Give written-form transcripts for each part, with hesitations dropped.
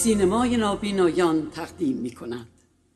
سینمای نابینایان تقدیم می‌کند.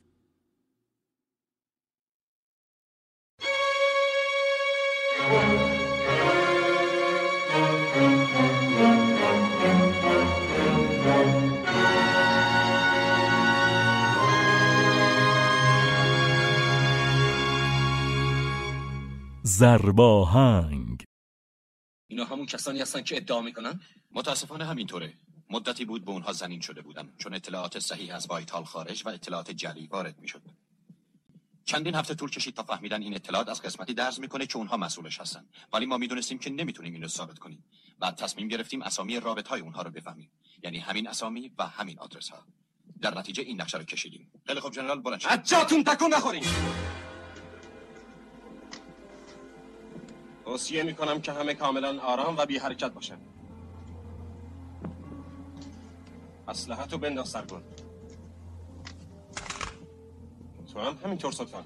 ضرباهنگ. اینا همون کسانی هستن که ادعا میکنن؟ متاسفانه همینطوره. مدتی بود به اونها زمین شده بودم، چون اطلاعات صحیح از وایتال خارج و اطلاعات جعلی وارد میشد. چندین هفته طول کشید تا فهمیدن این اطلاعات از قسمتی درز میکنه که اونها مسئولش هستن، ولی ما میدونستیم که نمیتونیم اینو ثابت کنیم. بعد تصمیم گرفتیم اسامی رابطهای اونها رو بفهمیم، یعنی همین اسامی و همین آدرس ها. در نتیجه این نقشه رو کشیدیم. خیلی خوب جنرال، بلند شید. از جاتون تکون نخورین. توصیه میکنم که همه کاملا آرام و بی حرکت باشن. اسلحه‌تو بنداز سرگون. تو هم همینطور صدفان.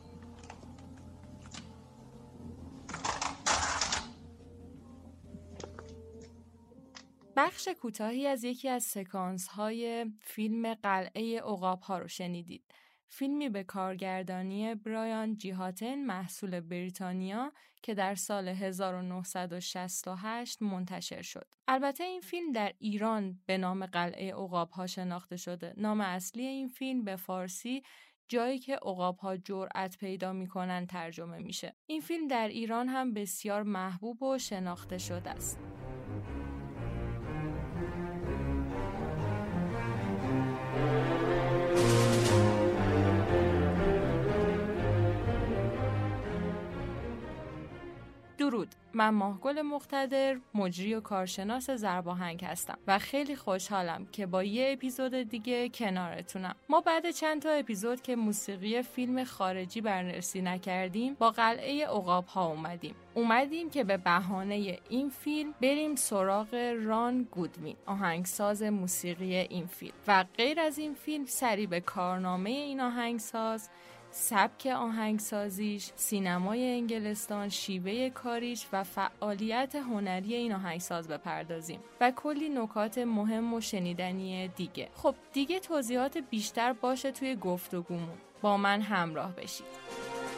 بخش کوتاهی از یکی از سکانس‌های فیلم قلعه عقاب‌ها رو شنیدید. فیلمی به کارگردانی برایان جیهاتن محصول بریتانیا که در سال 1968 منتشر شد. البته این فیلم در ایران به نام قلعه عقاب‌ها شناخته شده. نام اصلی این فیلم به فارسی جایی که عقاب‌ها جرأت پیدا می‌کنن ترجمه میشه. این فیلم در ایران هم بسیار محبوب و شناخته شده است. درود، من ماهگل مقتدر، مجری و کارشناس ضرباهنگ هستم و خیلی خوشحالم که با یه اپیزود دیگه کنارتونم. ما بعد چند تا اپیزود که موسیقی فیلم خارجی بررسی نکردیم با قلعه عقاب‌ها اومدیم که به بهانه این فیلم بریم سراغ ران گودوین، آهنگساز موسیقی این فیلم. و غیر از این فیلم سری به کارنامه این آهنگساز، سبک آهنگسازیش، سینمای انگلستان، شیوه کاریش و فعالیت هنری این آهنگساز بپردازیم و کلی نکات مهم و شنیدنی دیگه. خب دیگه توضیحات بیشتر باشه توی گفتگومون. با من همراه بشید.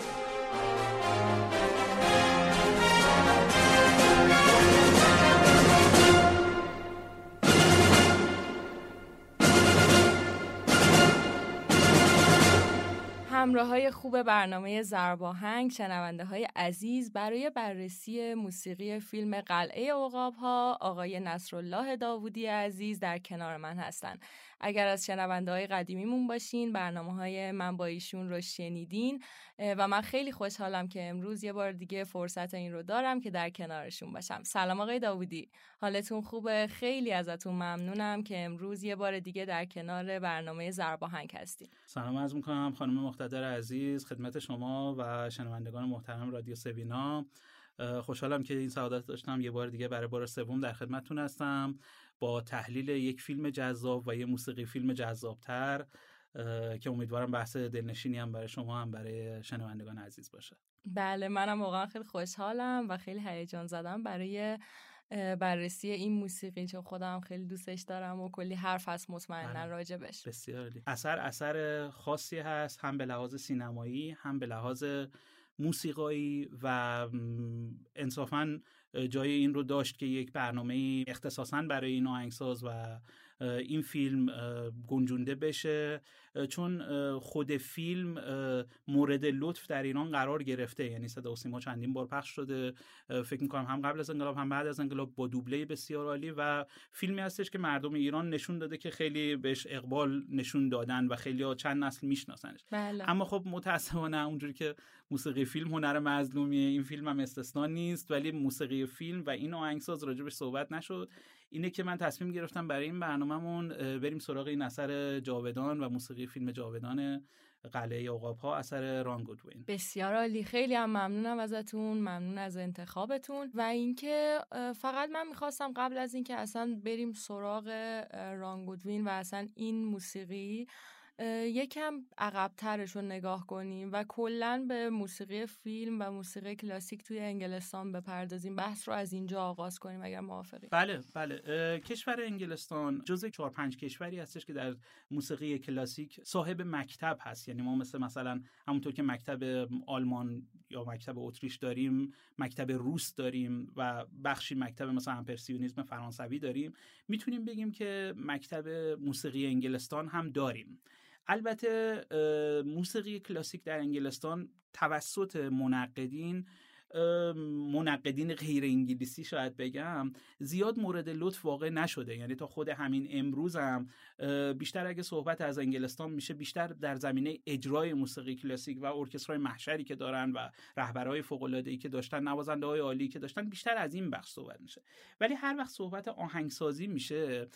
همراهای خوب برنامه ضرباهنگ، شنونده‌های عزیز، برای بررسی موسیقی فیلم قلعه عقاب‌ها آقای نصرالله داوودی عزیز در کنار من هستن. اگر از شنونده‌های قدیمیمون باشین، برنامه‌های من با ایشون رو شنیدین و من خیلی خوشحالم که امروز یه بار دیگه فرصت این رو دارم که در کنارشون باشم. سلام آقای داوودی، حالتون خوبه؟ خیلی ازتون ممنونم که امروز یه بار دیگه در کنار برنامه ضرباهنگ هستین. سلام عرض می‌کنم خانم مقتدر عزیز خدمت شما و شنوندگان محترم رادیو سوینا. خوشحالم که این سعادت داشتم یه بار دیگه برای بار سوم در خدمتتون هستم با تحلیل یک فیلم جذاب و یه موسیقی فیلم جذابتر که امیدوارم بحث دلنشینی هم برای شما هم برای شنوندگان عزیز باشه. بله، منم واقعا خیلی خوشحالم و خیلی هیجان زدم برای بررسی این موسیقی، چون خودم خیلی دوستش دارم و کلی حرف هست مطمئنا راجبش. بسیار عالی. اثر خاصی هست، هم به لحاظ سینمایی هم به لحاظ موسیقایی و انصافاً جای این رو داشت که یک برنامه اختصاصاً برای این آهنگساز و این فیلم گنجونده بشه، چون خود فیلم مورد لطف در ایران قرار گرفته. یعنی صدا و سیما چندین بار پخش شده، فکر می‌کنم هم قبل از انقلاب هم بعد از انقلاب، با دوبله بسیار عالی و فیلمی هستش که مردم ایران نشون داده که خیلی بهش اقبال نشون دادن و خیلی‌ها چند نسل میشناسنش. بله. اما خب متأسفانه اونجوری که موسیقی فیلم هنر مظلومیه، این فیلم هم استثنا نیست، ولی موسیقی فیلم و این آهنگساز راجبش صحبت نشد. اینه که من تصمیم گرفتم برای این برنامه‌مون بریم سراغ این اثر جاودان و موسیقی فیلم جاودان قلعه عقاب‌ها، اثر ران گودوین. بسیار عالی، خیلی هم ممنونم ازتون، ممنون از انتخابتون. و اینکه فقط من می‌خواستم قبل از اینکه اصلا بریم سراغ ران گودوین و اصلا این موسیقی یکم عقب‌ترش رو نگاه کنیم و کلاً به موسیقی فیلم و موسیقی کلاسیک توی انگلستان بپردازیم. بحث رو از اینجا آغاز کنیم اگر موافقی. بله. کشور انگلستان جزو 4-5 کشوری هستش که در موسیقی کلاسیک صاحب مکتب هست. یعنی ما مثلا همونطور که مکتب آلمان یا مکتب اتریش داریم، مکتب روس داریم و بخشی مکتب مثلا امپرسیونیسم فرانسوی داریم، میتونیم بگیم که مکتب موسیقی انگلستان هم داریم. البته موسیقی کلاسیک در انگلستان توسط منقدین غیر انگلیسی شاید بگم زیاد مورد لطف واقع نشده. یعنی تا خود همین امروز هم بیشتر اگه صحبت از انگلستان میشه بیشتر در زمینه اجرای موسیقی کلاسیک و ارکسترهای محشری که دارن و رهبرای فوق‌العاده‌ای که داشتن، نوازنده‌های عالی که داشتن، بیشتر از این بخش صحبت میشه. ولی هر وقت صحبت آهنگسازی میشه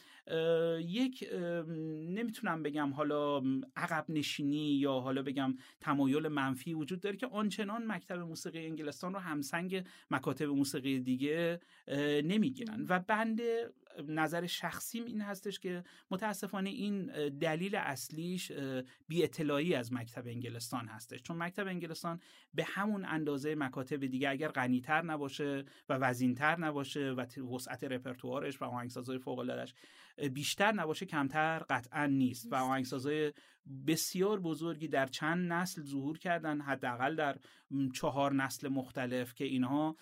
نمیتونم بگم حالا عقب نشینی یا حالا بگم تمایل منفی وجود داره که آنچنان مکتب موسیقی انگلستان رو همسنگ مکاتب موسیقی دیگه نمیگیرن. و بنده نظر شخصیم این هستش که متاسفانه این دلیل اصلیش بی اطلاعی از مکتب انگلستان هستش، چون مکتب انگلستان به همون اندازه مکاتب دیگه اگر غنی‌تر نباشه و وزین‌تر نباشه و وسعت رپرتوارش و آهنگسازهای فوق‌العاده‌اش بیشتر نباشه، کمتر قطعا نیست. و آهنگسازهای بسیار بزرگی در چند نسل ظهور کردن، حداقل در 4 نسل مختلف، که اینها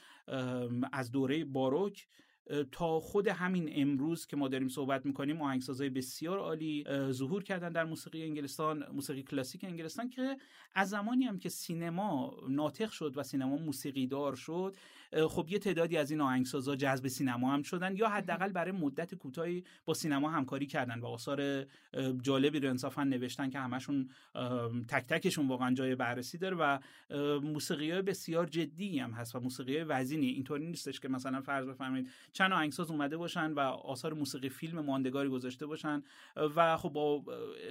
از دوره باروک تا خود همین امروز که ما داریم صحبت میکنیم آهنگسازهای بسیار عالی ظهور کردن در موسیقی انگلستان، موسیقی کلاسیک انگلستان، که از زمانی هم که سینما ناطق شد و سینما موسیقی دار شد، خب یه تعدادی از این آهنگسازا جذب سینما هم شدن یا حداقل برای مدت کوتاهی با سینما همکاری کردن و آثار جالبی رو انصافا نوشتن که همشون تک تکشون واقعا جای بررسی داره و موسیقیای بسیار جدی هم هست و موسیقیای وزینی. اینطوری نیستش که مثلا فرض بفرمایید چند آهنگساز اومده باشن و آثار موسیقی فیلم ماندگاری گذاشته باشن و خب با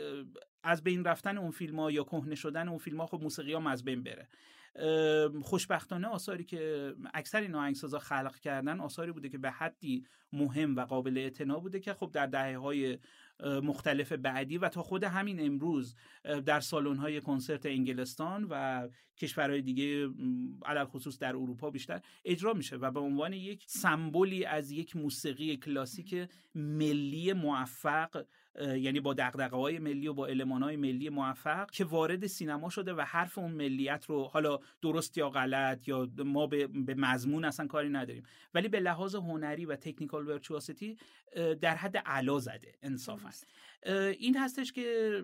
از بین رفتن اون فیلم‌ها یا کهنه شدن اون فیلم‌ها خب موسیقی‌ها از بین بره. خوشبختانه آثاری که اکثر این آهنگسازا خلق کردن آثاری بوده که به حدی مهم و قابل اعتنا بوده که خب در دهه‌های مختلف بعدی و تا خود همین امروز در سالن‌های کنسرت انگلستان و کشورهای دیگه علل خصوص در اروپا بیشتر اجرا میشه و به عنوان یک سمبولی از یک موسیقی کلاسیک ملی موفق، یعنی با دغدغه‌های ملی و با المان‌های ملی موفق که وارد سینما شده و حرف اون ملیت رو حالا درست یا غلط یا ما به مضمون اصلا کاری نداریم، ولی به لحاظ هنری و تکنیکال ورچواسیتی در حد اعلا زده انصافا. این هستش که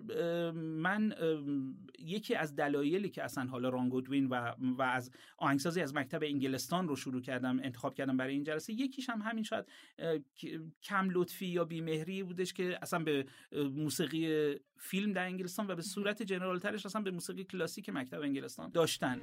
من یکی از دلایلی که اصلا حالا ران گودوین و از آهنگسازی از مکتب انگلستان رو انتخاب کردم برای این جلسه، یکیش هم همین شاید کم لطفی یا بی‌مهری بودش که اصلا به موسیقی فیلم در انگلستان و به صورت جنرال ترش اصلا به موسیقی کلاسیک مکتب انگلستان داشتن.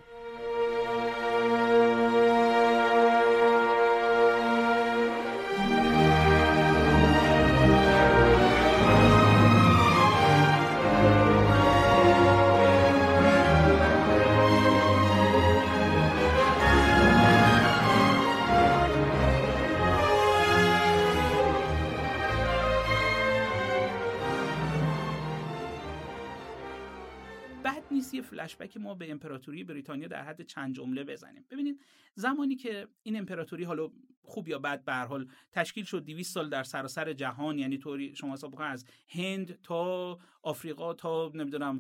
یه فلشبک ما به امپراتوری بریتانیا در حد چند جمله بزنیم. ببینید زمانی که این امپراتوری حالا خوب یا بد به هر حال تشکیل شد 200 سال در سراسر جهان، یعنی طوری شما حساب بکنید از هند تا آفریقا تا نمیدونم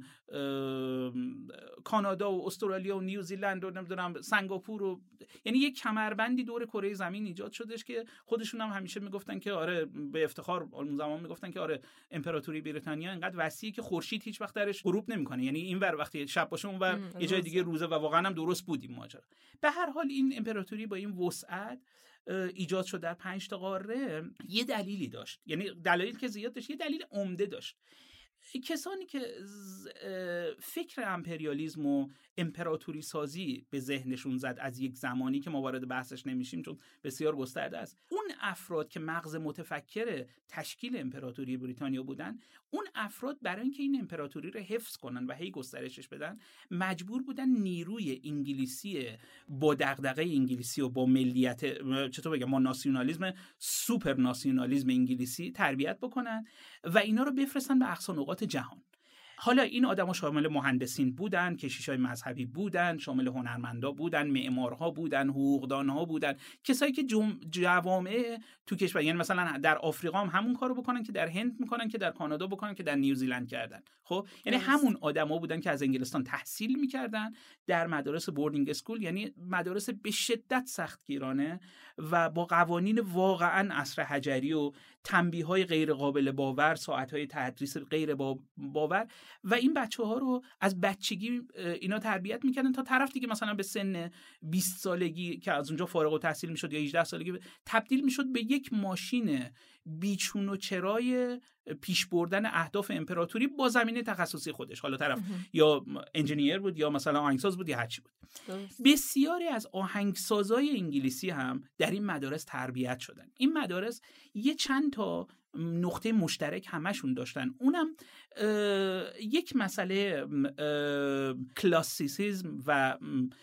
کانادا و استرالیا و نیوزیلند و نمیدونم سنگاپور و یعنی یک کمربندی دور کره زمین ایجاد شدش که خودشون هم همیشه میگفتن که آره، به افتخار اون زمان میگفتن که آره امپراتوری بریتانیا اینقدر وسیعه که خورشید هیچ وقت درش غروب نمیکنه، یعنی اینور وقتی شب باشه اونور یه جای دیگه روزه و واقعا هم درست بود این ماجرا. به هر حال این امپراتوری با این وسعت ایجاد شد در 5 تا قاره یه دلیلی داشت، یعنی دلایلی که زیاد داشت، یه دلیل عمده داشت. کسانی که فکر امپریالیسم و امپراتوری سازی به ذهنشون زد از یک زمانی که ما وارد بحثش نمیشیم چون بسیار گسترده است، اون افراد که مغز متفکر تشکیل امپراتوری بریتانیا بودن، اون افراد برای اینکه این امپراتوری رو حفظ کنن و هی گسترشش بدن مجبور بودن نیروی انگلیسی با دغدغه انگلیسی و با ملیت چطور بگم ما ناسیونالیسم سوپر ناسیونالیسم انگلیسی تربیت بکنن و اینا رو بفرستن به اقصا نقاط جهان. حالا این آدما شامل مهندسین بودن، کشیشای مذهبی بودن، شامل هنرمندا بودن، معمارها بودن، حقوقدانها بودن، کسایی که جوامع تو کشور، یعنی مثلا در آفریقا هم همون کارو بکنن که در هند میکنن، که در کانادا بکنن، که در نیوزیلند کردن. خب یعنی همون آدما بودن که از انگلستان تحصیل میکردن در مدارس بوردینگ اسکول، یعنی مدارس به شدت سختگیرانه و با قوانین واقعا عصر حجری و تنبیه‌های غیر قابل باور، ساعت‌های تدریس غیر باور، و این بچه‌ها رو از بچگی اینا تربیت می‌کردن تا طرف دیگه مثلا به سن 20 سالگی که از اونجا فارغ التحصیل می‌شد یا 18 سالگی تبدیل می‌شد به یک ماشین بیچون و چرای پیش بردن اهداف امپراتوری با زمینه تخصصی خودش. حالا طرف یا انجینیر بود یا مثلا آهنگساز بود یا هر چی بود. بسیاری از آهنگسازای انگلیسی هم در این مدارس تربیت شدن. این مدارس یه چند تا نقطه مشترک همشون داشتن، اونم یک مسئله کلاسیسیسم و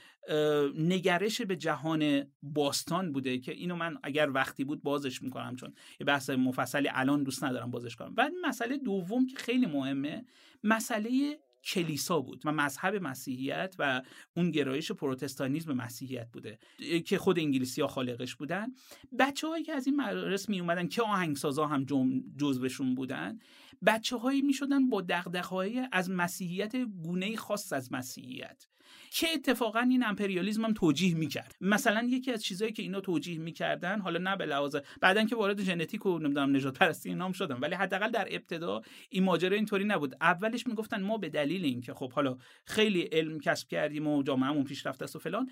نگرش به جهان باستان بوده که اینو من اگر وقتی بود بازش میکنم، چون یه بحث مفصلی الان دوست ندارم بازش کنم. و مسئله دوم که خیلی مهمه، مسئله کلیسا بود و مذهب مسیحیت و اون گرایش پروتستانیسم مسیحیت بوده که خود انگلیسی‌ها خالقش بودن. بچه‌هایی که از این مدارس می اومدن که آهنگسازا هم جزوشون بودن، بچه‌هایی میشدن با دغدغه‌های از مسیحیت، گونه‌ای خاص از مسیحیت که اتفاقا این امپریالیسم هم توجیه میکرد. مثلا یکی از چیزایی که اینا توجیه میکردن، حالا نه به لحاظ بعدن که وارد ژنتیک و نمیدونم نژاد پرستی اینام شدن، ولی حداقل در ابتدا این ماجرا اینطوری نبود. اولش میگفتن ما به دلیل اینکه خب حالا خیلی علم کسب کردیم و جامعهمون پیشرفته است و فلان،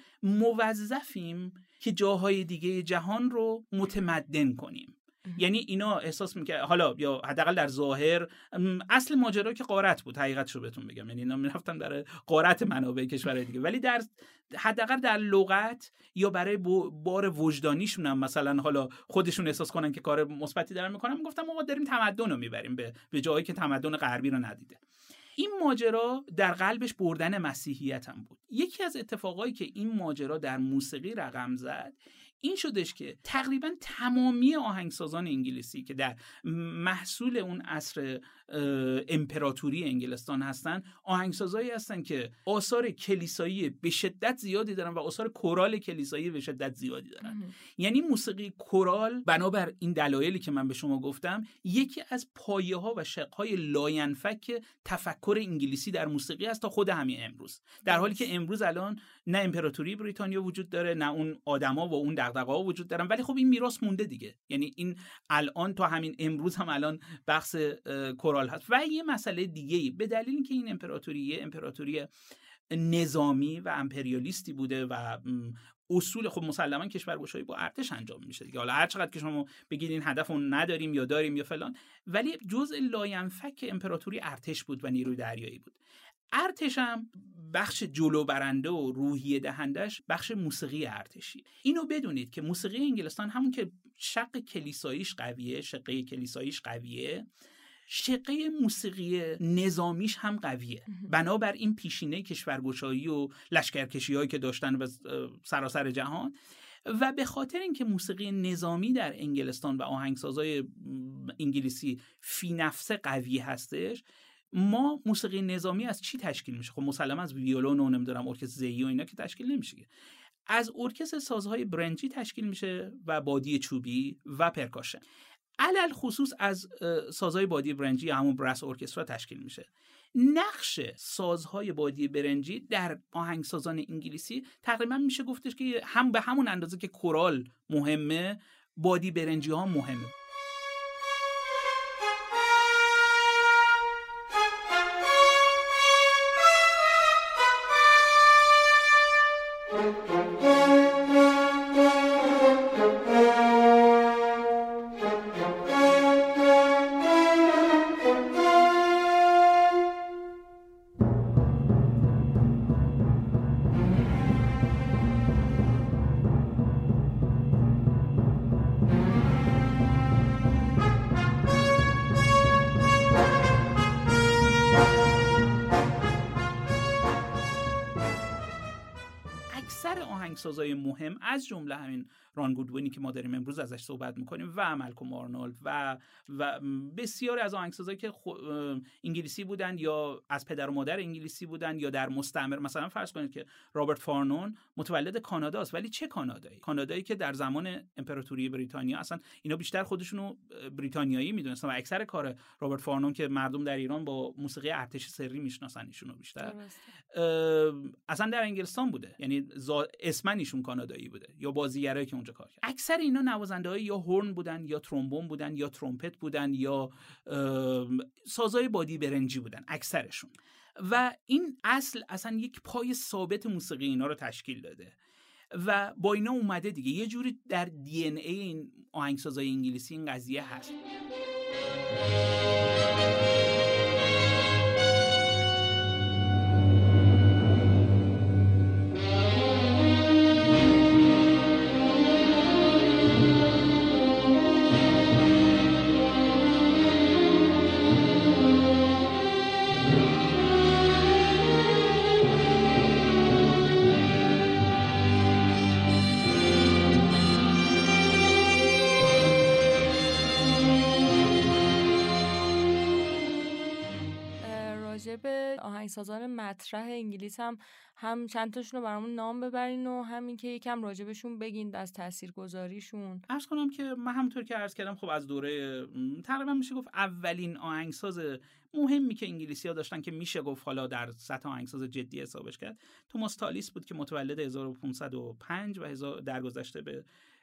موظفیم که جاهای دیگه جهان رو متمدن کنیم. یعنی اینا احساس میکرد، حالا یا حداقل در ظاهر، اصل ماجرا که غارت بود، حقیقتشو بهتون بگم، یعنی اینا میرفتن در غارت منابع کشورهای دیگه، ولی در حداقل در لغت یا برای بار وجدانیشون هم مثلا حالا خودشون احساس کنن که کار مثبتی دارن میکنن، میگفتن ما داریم تمدن رو میبریم به جایی که تمدن غربی رو ندیده. این ماجرا در قلبش بردن مسیحیت هم بود. یکی از اتفاقایی که این ماجرا در موسیقی رقم زد این شدش که تقریبا تمامی آهنگسازان انگلیسی که در محصول اون عصر امپراتوری انگلستان هستن، آهنگسازایی هستن که آثار کلیسایی به شدت زیادی دارن و آثار کورال کلیسایی به شدت زیادی دارن. یعنی موسیقی کورال بنابر این دلایلی که من به شما گفتم یکی از پایه‌ها و شق‌های لاینفک تفکر انگلیسی در موسیقی است تا خود همین امروز، در حالی که امروز الان نه امپراتوری بریتانیا وجود داره، نه اون آدما و اون دغدغه‌ها وجود دارن، ولی خب این میراث مونده دیگه. یعنی این الان تا همین امروز هم الان بحث کورال هست. و یه مسئله دیگه‌ای، به دلیل اینکه این امپراتوری نظامی و امپریالیستی بوده و اصول، خب مسلما کشورگشایی با ارتش انجام میشه دیگه. حالا هر چقدر که شما بگید این هدف رو نداریم یا داریم یا فلان، ولی جزء لاینفک امپراتوری ارتش بود و نیروی دریایی بود. ارتش هم بخش جلو برنده و روحیه دهندش بخش موسیقی ارتشی. اینو بدونید که موسیقی انگلستان همون که شق کلیساییش قویه، شقه کلیساییش قویه، شقه موسیقی نظامیش هم قویه. بنابر این پیشینه کشورگشایی و لشکرکشی‌هایی که داشتن به سراسر جهان و به خاطر اینکه موسیقی نظامی در انگلستان و آهنگسازای انگلیسی فی نفسه قوی هستش، ما موسیقی نظامی از چی تشکیل میشه؟ خب مسلما از ویولون و نمیدونم ارکستر زئی و اینا که تشکیل نمیشه، از ارکستر سازهای برنجی تشکیل میشه و بادی چوبی و پرکاشن. علل خصوص از سازهای بادی برنجی همون براس ارکسترا تشکیل میشه. نقش سازهای بادی برنجی در آهنگسازان انگلیسی تقریبا میشه گفتش که هم به همون اندازه که کورال مهمه، بادی برنجی ها مهمه. آهنگسازای مهم از جمله همین ران گودوینی که ما داریم امروز ازش صحبت میکنیم و مالکوم آرنولد و بسیاری از آهنگسازایی که انگلیسی بودن یا از پدر و مادر انگلیسی بودن یا در مستعمره. مثلا فرض کنید که رابرت فارنون متولد کاناداست، ولی چه کانادایی که در زمان امپراتوری بریتانیا اصلا اینا بیشتر خودشونو بریتانیایی میدونستن و اکثر کار رابرت فارنون که مردم در ایران با موسیقی ارتش سری میشناسن ایشونو بیشتر اصلا در انگلستان بوده، یعنی اسمن ایشون کانادایی بوده یا بازیگرایی که اونجا کار کرد. اکثر اینا نوازنده‌های یا هورن بودن یا ترومبون بودن یا ترومپت بودن یا سازهای بادی برنجی بودن اکثرشون، و این اصلا یک پای ثابت موسیقی اینا رو تشکیل داده و با اینا اومده دیگه یه جوری در دی ان ای این آهنگسازای انگلیسی این قضیه هست. آهنگسازان مطرح انگلیس هم چند تاشون رو برامون نام ببرین و همین که یکم راجبشون بگین از تاثیرگذاریشون. عرض کنم که من همونطور که عرض کردم خب از دوره تقریبا میشه گفت اولین آهنگساز مهمی که انگلیسی‌ها داشتن که میشه گفت حالا در سطح آهنگساز جدی حسابش کرد توماس تالیس بود که متولد 1505 و درگذشته به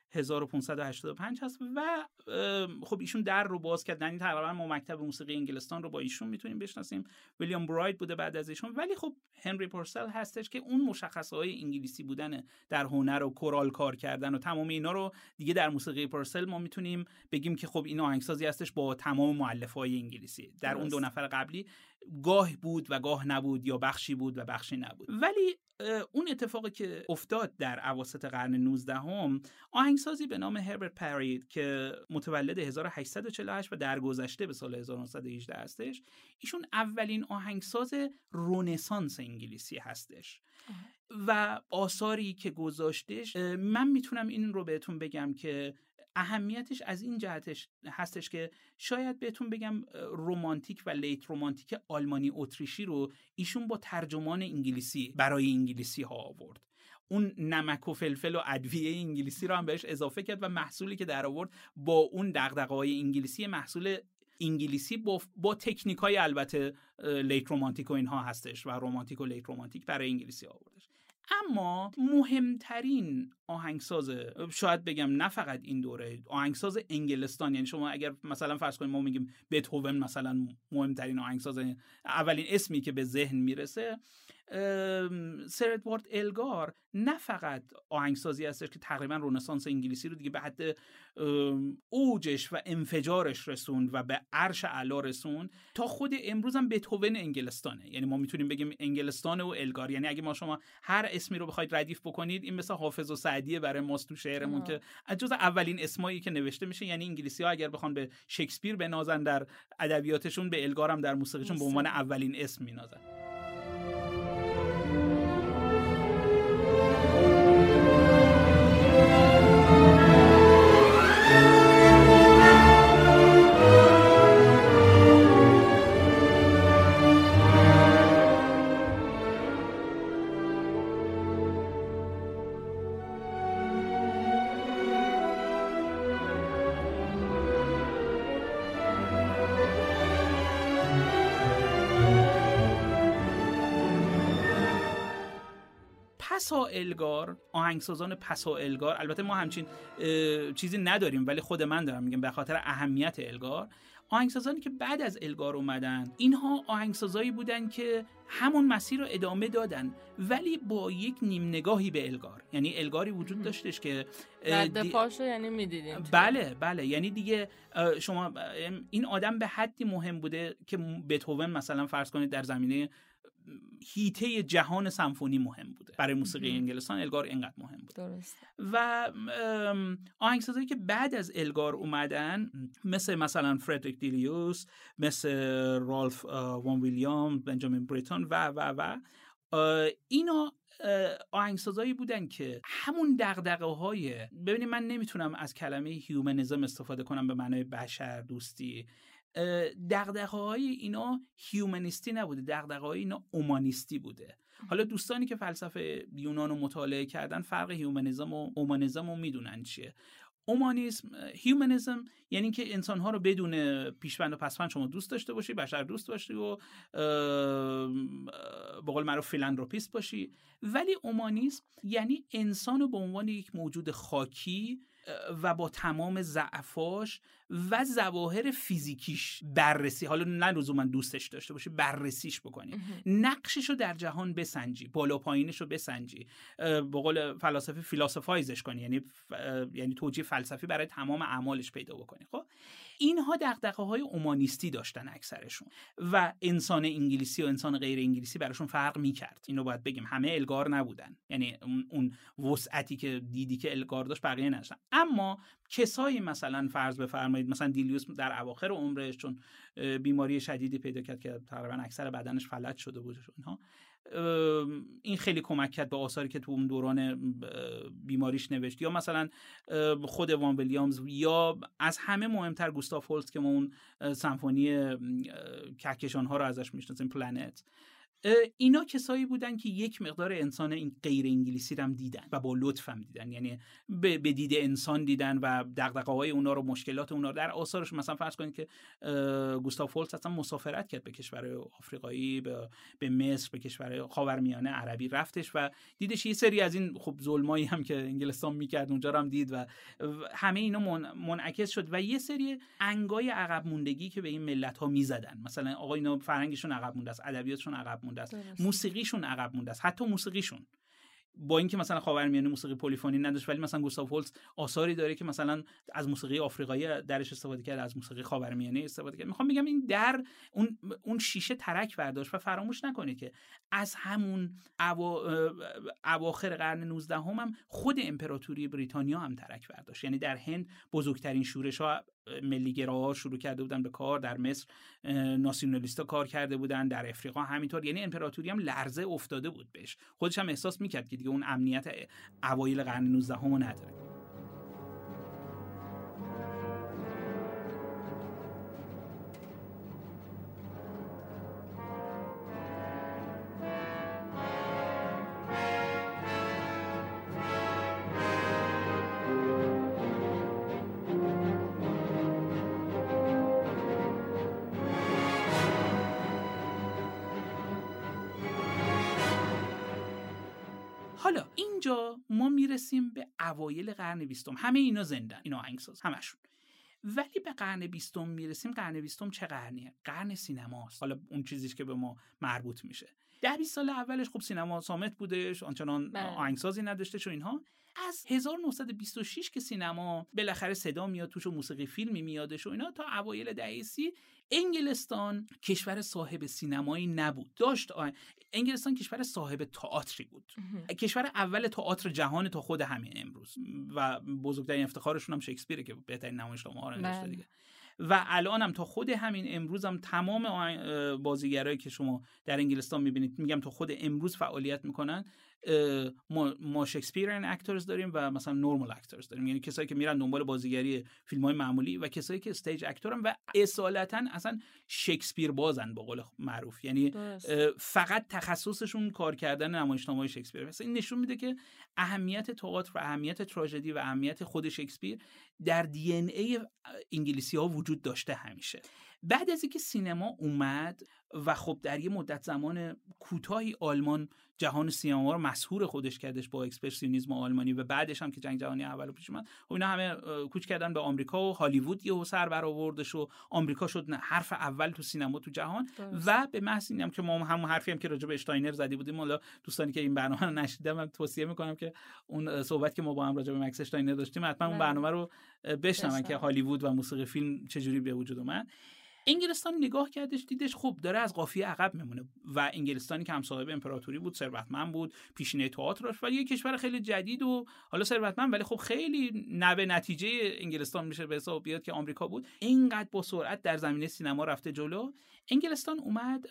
1585 هست و خب ایشون در رو باز کرد. یعنی تقریبا ما مکتب موسیقی انگلستان رو با ایشون میتونیم بشناسیم. ویلیام براید بوده بعد از ایشون، ولی خب هنری پورسل هستش که اون مشخصه‌های انگلیسی بودن در هنر و کورال کار کردن و تمام اینا رو دیگه در موسیقی پورسل ما میتونیم بگیم که خب این آهنگسازی هستش با تمام مؤلفه‌های انگلیسی. در اون دو نفر قبلی گاه بود و گاه نبود یا بخشی بود و بخشی نبود. ولی اون اتفاقی که افتاد در اواسط قرن 19 آهنگسازی به نام هربرت پری که متولد 1848 و درگذشته به سال 1918 هستش، ایشون اولین آهنگساز رنسانس انگلیسی هستش و آثاری که گذاشتش من میتونم این رو بهتون بگم که اهمیتش از این جهتش هستش که شاید بهتون بگم رومانتیک و لیت رومانتیک آلمانی اتریشی رو ایشون با ترجمان انگلیسی برای انگلیسی ها آورد. اون نمک و فلفل و ادویه انگلیسی رو هم بهش اضافه کرد و محصولی که در آورد با اون دغدغه‌های انگلیسی محصول انگلیسی با تکنیک‌های البته لیت رومانتیک و اینها هستش و رومانتیک و لیت رومانتیک برای انگلیسی آوردش. اما مهمترین آهنگساز شاید بگم نه فقط این دوره آهنگساز انگلستان، یعنی شما اگر مثلا فرض کنیم ما میگیم بتهوون مثلا مهمترین آهنگساز، اولین اسمی که به ذهن میرسه سر ادوارد الگار نه فقط آهنگسازی هستش که تقریبا رنسانس انگلیسی رو دیگه به حد اوجش و انفجارش رسوند و به عرش اعلا رسوند تا خود امروز هم بتهوون انگلستانه. یعنی ما میتونیم بگیم انگلستان و الگار، یعنی اگه ما شما هر اسمی رو بخواید ردیف بکنید این مثل حافظ و سعدیه برای ماست تو شعرمون که از جز اولین اسمایی که نوشته میشه. یعنی انگلیسی‌ها اگر بخوان به شکسپیر بنازن در ادبیاتشون به الگار هم در موسیقیشون به عنوان اولین اسم مینازن. پسا الگار، آهنگسازان پسا الگار، البته ما همچین چیزی نداریم ولی خود من دارم میگم به خاطر اهمیت الگار، آهنگسازانی که بعد از الگار اومدن اینها آهنگسازایی بودن که همون مسیر رو ادامه دادن ولی با یک نیم نگاهی به الگار. یعنی الگاری وجود داشتش که رد پاشو یعنی میدیدیم. بله یعنی دیگه شما این آدم به حدی مهم بوده که بتهوون مثلا فرض کنید در زمینه هیته جهان سمفونی مهم بوده. برای موسیقی انگلستان الگار اینقدر مهم بود. درست. و آهنگسازایی که بعد از الگار اومدن مثلا فردریک دیلیوس، مثل رالف وان ویلیام، بنجامین بریتون و اینا آهنگسازایی بودن که همون دغدغه‌های، ببینید من نمیتونم از کلمه هیومنیزم استفاده کنم به معنای بشر دوستی، دغدغه‌های اینا هیومنیستی نبوده، دغدغه‌های اینا اومانیستی بوده. حالا دوستانی که فلسفه یونان رو مطالعه کردن فرق هیومنیزم و اومانیسم رو میدونن چیه. اومانیسم، هیومنیزم یعنی که انسان‌ها رو بدون پیشوند و پسوند شما دوست داشته باشی، بشر دوست باشی و به قول معروف فیلانتروپیست باشی. ولی اومانیسم یعنی انسان رو به عنوان یک موجود خاکی و با تمام ضعفاش و ظواهر فیزیکیش بررسی، حالا نه لزوما دوستش داشته باشی، بررسیش بکنی، نقشش رو در جهان بسنجی، بالا پایینش رو بسنجی، به قول فلاسفه فیلاسوفایزش کنی، یعنی توجیه فلسفی برای تمام اعمالش پیدا بکنی. خب اینها دغدغه‌های اومانیستی داشتن اکثرشون و انسان انگلیسی و انسان غیر انگلیسی براشون فرق می‌کرد. اینو باید بگیم، همه الگار نبودن، یعنی اون وسعتی که دیدی که الگار داشت بقیه نداشتن. اما کسایی مثلا فرض بفرمایید مثلا دیلیوس در اواخر عمرش چون بیماری شدیدی پیدا کرد که تقریبا اکثر بدنش فلج شده بود، اینها این خیلی کمک کرد به آثاری که تو اون دوران بیماریش نوشت، یا مثلا خود وان ویلیامز، یا از همه مهمتر گوستاف هولست که ما اون سمفونی کهکشان‌ها رو ازش میشناسیم، پلنت. اینا کسایی بودن که یک مقدار انسان این غیر انگلیسی رو هم دیدن و با لطف هم دیدن، یعنی به دید انسان دیدن و دغدغه‌های اونا رو، مشکلات اونا رو در آثارش. مثلا فرض کنید که گوستاف هولست اصلا مسافرت کرد به کشور آفریقایی، به مصر، به کشور خاورمیانه عربی رفتش و دیدش یه سری از این خب ظلمایی هم که انگلستان میکرد اونجا رو هم دید و همه اینا منعکس شد و یه سری انگای عقب موندگی که به این ملت‌ها میزدن. مثلا آقا اینا فرهنگشون عقب مونده است، ادبیاتشون عقب مونده است، موسیقیشون عقب مونده است، حتی موسیقیشون، با اینکه مثلا خاورمیانه موسیقی پلیفونی نداشت ولی مثلا گوستاف هولست آثاری داره که مثلا از موسیقی آفریقایی درش استفاده کرد، از موسیقی خاورمیانه استفاده کرد. میخوام بگم این در اون شیشه ترک برداشت و فراموش نکنید که از همون اواخر قرن 19 هم خود امپراتوری بریتانیا هم ترک برداشت. یعنی در هند بزرگترین شورش‌ها ملی‌گراها شروع کرده بودن به کار، در مصر ناسیونالیستا کار کرده بودن، در افریقا همینطور. یعنی امپراتوری هم لرزه افتاده بود بهش، خودش هم احساس میکرد که دیگه اون امنیت اوایل قرن 19 هم نداره. حالا اینجا ما میرسیم به اوایل قرن 20. همه اینا زندن، اینا آهنگساز همشون. ولی به قرن 20 میرسیم. قرن 20 چه قرنیه؟ قرن سینماست. حالا اون چیزیش که به ما مربوط میشه. 10-20 سال اولش خب سینما صامت بودش، آنچنان آهنگسازی نداشتش و اینها. از 1926 که سینما بالاخره صدا میاد توش و موسیقی فیلمی میادش و اینا، تا اوایل دهه 30 انگلستان کشور صاحب سینمایی نبود. انگلستان کشور صاحب تئاتری بود. کشور اول تئاتر جهان تا خود همین امروز و بزرگترین افتخارشون هم شکسپیره که بهترین نمایشنامه‌ها رو نوشته دیگه. و الان هم تا خود همین امروز هم تمام بازیگرایی که شما در انگلستان میبینید، میگم تا خود امروز فعالیت میکنن، ما شکسپیرین اکتورز داریم و مثلا نورمال اکتورز داریم، یعنی کسایی که میرن دنبال بازیگری فیلم‌های معمولی و کسایی که استیج اکتورن و اصالتا اصلا شکسپیر بازن به قول معروف، یعنی فقط تخصصشون کار کردن نمایشنامه‌های شکسپیر. مثلا این نشون میده که اهمیت تئاتر و اهمیت تراژدی و اهمیت خود شکسپیر در دی ان ای انگلیسی‌ها وجود داشته همیشه. بعد از اینکه سینما اومد و خب در یه مدت زمان کوتاهی آلمان جهان سینما رو مسحور خودش کردش با اکسپرسیونیسم آلمانی و بعدش هم که جنگ جهانی اول پیش اومد، خب اینا همه کوچ کردن به آمریکا و هالیوود یهو سر برآوردش و آمریکا شد حرف اول تو سینما تو جهان. و به محض اینم که ما همون حرفی هم که راجع به اشتاینر زدی بودیم، حالا دوستانی که این برنامه رو نشیدن من توصیه میکنم که اون صحبت که ما با هم راجع به مکس اشتاینر داشتیم حتما اون برنامه رو بشنون که هالیوود و موسیقی فیلم چجوری به وجود اومد. انگلستان نگاه کردش دیدش خب داره از قافیه عقب میمونه و انگلستانی که هم صاحب امپراتوری بود، ثروتمند بود، پیشینه تئاتر داشت و یه کشور خیلی جدید و حالا ثروتمند ولی خب خیلی نوه نتیجه انگلستان میشه به حساب بیاد که آمریکا بود، اینقدر با سرعت در زمینه سینما رفته جلو. انگلستان اومد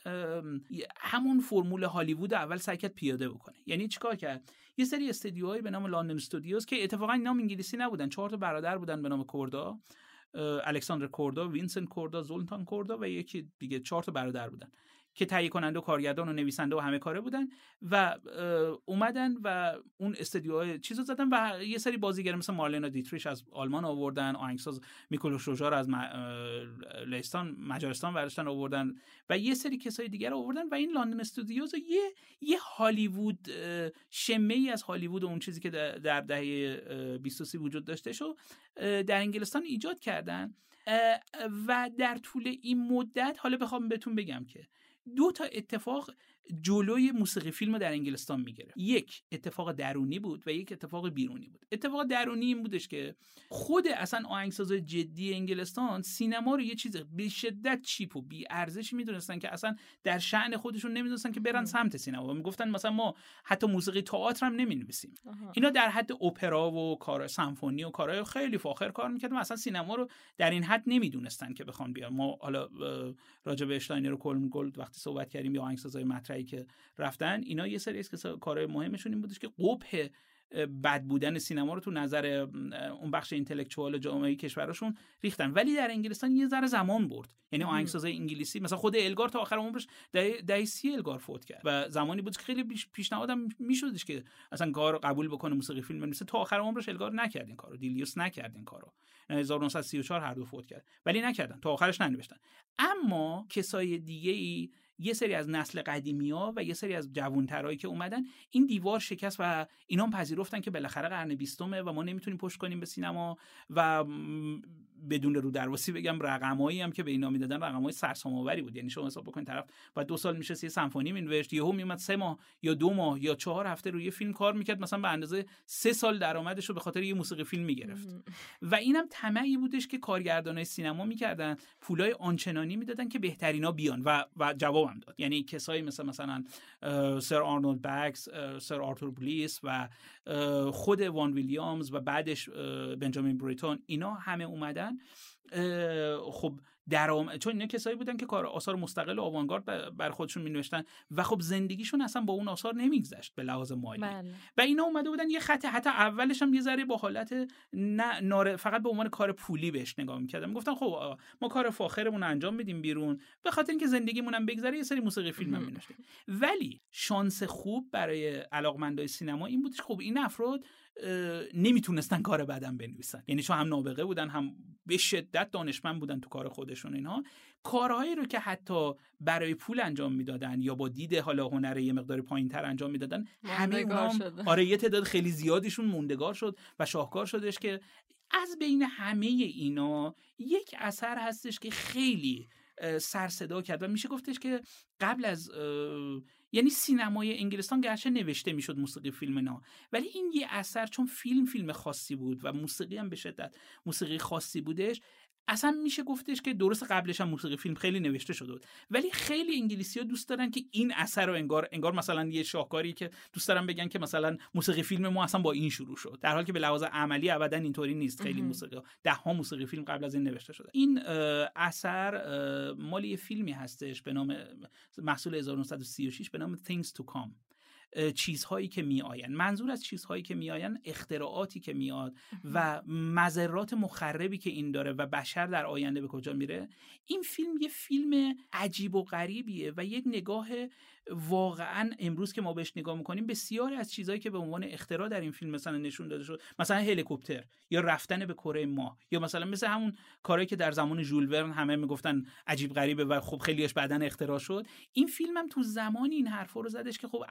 همون فرمول هالیوود اول سعی کرد پیاده بکنه. یعنی چیکار کرد؟ یه سری استودیوهای به نام لندن استودیوز که اتفاقا نام انگلیسی نبودن، 4 تا برادر بودن به نام کوردا، الکساندر کوردا، وینسنت کوردا، زولتان کوردا و یکی دیگه، 4 تا برادر بودن که تهیه کننده و کارگردان و نویسنده و همه کاره بودن و اومدن و اون استودیوهای چیزو زدن و یه سری بازیگر مثل مارلنا دیتریش از آلمان آوردن، آهنگساز میکلوش روژار از لهستان مجارستان برداشتن آوردن و یه سری کسای دیگر رو آوردن و این لندن استودیوز یه هالیوود، شمه‌ای از هالیوود و اون چیزی که در دهه 20 وجود داشته شو در انگلستان ایجاد کردن. و در طول این مدت حالا بخوام بهتون بگم که 2 تا اتفاق جلوی موسیقی فیلم در انگلستان میگیره. یک اتفاق درونی بود و یک اتفاق بیرونی بود. اتفاق درونی این بودش که خود اصلا آهنگسازای جدی انگلستان سینما رو یه چیز به شدت چیپ و بی ارزش میدونستن که اصلا در شأن خودشون نمیدونستن که برن سمت سینما. میگفتن مثلا ما حتی موسیقی تئاتر هم نمینویسیم. اینا در حد اپرا و کار سمفونی و کارهای خیلی فاخر کار میکردن، اصلا سینما رو در این حد نمیدونستن که بخوان بیان. ما حالا راجع به اشتاینر و کولمگولد وقتی صحبت کردیم یا آهنگسازای مطرحی که رفتن، اینا یه سری از کارهای مهمشون این بودش که قبح بد بودن سینما رو تو نظر اون بخش اینتלקچوال جامعه کشورشون ریختن. ولی در انگلستان یه ذره زمان برد. یعنی آهنگسازای انگلیسی مثلا خود الگار تا آخر عمرش دهه 30 الگار فوت کرد و زمانی بود که خیلی پیشنهادم میشدش که اصلا کار قبول بکنه موسیقی فیلم بنویسه. تا آخر عمرش الگار نکرد این کارو، دیلیوس نکرد این کارو. 1934 هر دو فوت کرد ولی نکردن، تا آخرش ننوشتن. اما کسای دیگه‌ای، یه سری از نسل قدیمی‌ها و یه سری از جوان‌ترایی که اومدن، این دیوار شکست و اینا هم پذیرفتن که بالاخره قرن 20 و ما نمیتونیم پشت کنیم به سینما و بدون رو درواسی بگم رقمایی هم که به اینا میدادن رقمای سرسام‌آوری بود. یعنی شما حساب بکنید طرف بعد 2 سال میشه یه سمفونی مینوشت، یهو میومد 3 ماه یا 2 ماه یا 4 هفته روی فیلم کار میکرد، مثلا به اندازه 3 سال درآمدش رو به خاطر یه موسیقی فیلم میگرفت. و اینم طمعی بودش که کارگردانای سینما میکردن، پولای آنچنانی میدادن که بهترینا بیان و جوابم داد. یعنی کسایی مثلا سر آرنولد بکس، سر آرتور بلیس و خود وان ویلیامز و بعدش بنجامین بریتون، اینا همه اومدن. خب چون اینا کسایی بودن که کار آثار مستقل و آوانگارد بر خودشون می‌نوشتن و خب زندگیشون اصلا با اون آثار نمیگذشت به لحاظ مالی. و اینا اومده بودن یه خط، حتی اولش هم یه ذره با حالت فقط به عنوان کار پولی بهش نگاه می‌کردن. میگفتن خب ما کار فاخرمون انجام میدیم بیرون به خاطر اینکه زندگیمون هم بگذره، یه سری موسیقی فیلم هم می‌نوشتیم. ولی شانس خوب برای علاقمندای سینما این بودش خب این افراد نمیتونستن کار بعدم بنویسن. یعنی چون هم نابغه بودن، هم به شدت دانشمند بودن تو کار خودشون. اینها کارهایی رو که حتی برای پول انجام میدادن یا با دید حالا هنر یه مقدار پایین‌تر انجام میدادن، همه اونها یه تعداد خیلی زیادیشون موندگار شد و شاهکار شدش. که از بین همه اینا یک اثر هستش که خیلی سر صدا کرد و میشه گفتش که قبل از یعنی سینمای انگلستان گرچه نوشته میشد موسیقی فیلم نه، ولی این یه اثر چون فیلم خاصی بود و موسیقی هم به شدت موسیقی خاصی بودش، اصلا میشه گفتش که درست قبلش هم موسیقی فیلم خیلی نوشته شده بود، ولی خیلی انگلیسی‌ها دوست دارن که این اثر رو انگار مثلا یه شاهکاری که دوست دارن بگن که مثلا موسیقی فیلم ما اصلا با این شروع شد، در حالی که به لحاظ عملی ابدا اینطوری نیست. خیلی موسیقی 10 موسیقی فیلم قبل از این نوشته شده. این اثر مال یه فیلمی هستش به نام محصول 1936 به نام Things to Come، چیزهایی که میآیند. منظور از چیزهایی که میآیند اختراعاتی که میاد و مضرات مخربی که این داره و بشر در آینده به کجا میره. این فیلم یه فیلم عجیب و غریبیه و یک نگاه واقعا امروز که ما بهش نگاه میکنیم بسیاری از چیزهایی که به عنوان اختراع در این فیلم مثلا نشون داده شد، مثلا هلیکوپتر یا رفتن به کره ماه یا مثل همون کاری که در زمان ژول ورن همه میگفتن عجیب غریبه و خب خیلیش بعدن اختراع شد، این فیلم هم تو زمانی این حرفا رو زدش که خب الان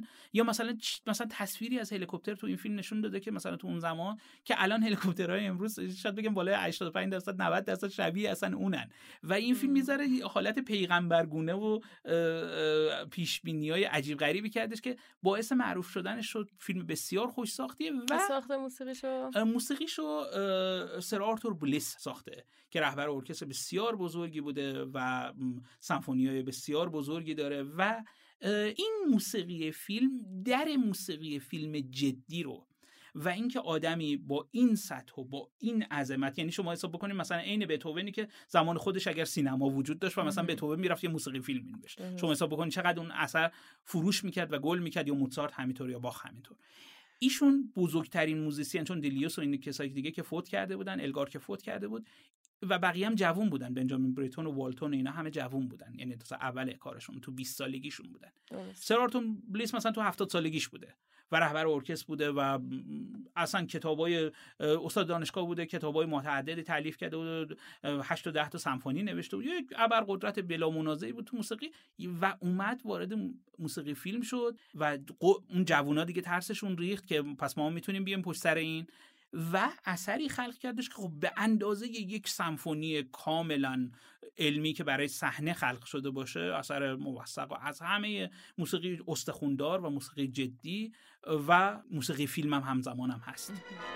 یا مثلا تصویری از هلیکوپتر تو این فیلم نشون داده که مثلا تو اون زمان که الان هلیکوپترهای امروز شاید بگم بالای 85% 90% شبیه اصلا اونن و این فیلم میذاره حالت پیغمبرگونه و پیش بینی‌های عجیب غریبی کردش که باعث معروف شدنش شد. فیلم بسیار خوش ساختیه و ساخت موسیقیشو سر آرتور بلیس ساخته که رهبر ارکستر بسیار بزرگی بوده و سمفونی‌های بسیار بزرگی داره و این موسیقی فیلم در موسیقی فیلم جدی رو و اینکه آدمی با این سطح و با این عظمت، یعنی شما حساب بکنید مثلا عین بتهوونی که زمان خودش اگر سینما وجود داشت و مثلا بتهوون میرفت یه موسیقی فیلم مینوشت، شما حساب بکنید چقدر اون اثر فروش میکرد و گل میکرد، یا موزارت همینطور یا باخ همینطور. ایشون بزرگترین موزیسین، چون دیلیوس و این کسایی دیگه که فوت کرده بودن، الگار که فوت کرده بود و بقیه هم جوون بودن، بنجامین بریتون و والتون و اینا همه جوون بودن، یعنی تا اول کارشون تو 20 سالگیشون بودن. سر آرتور بلیس مثلا تو 70 سالگیش بوده و رهبر ارکستر بوده و اصلا کتابای استاد دانشگاه بوده، کتابای متعددی تالیف کرده بود، 8 تا 10 تا سمفونی نوشته بود، یک ابرقدرت بلا منازعی بود تو موسیقی و اومد وارد موسیقی فیلم شد و اون جوونا دیگه ترسشون ریخت که پس ما میتونیم بیایم پشت سر این و اثری خلق کردش که خب به اندازه یک سمفونی کاملا علمی که برای صحنه خلق شده باشه، اثر موثق از همه موسیقی استخوندار و موسیقی جدی و موسیقی فیلم هم همزمان هم هست.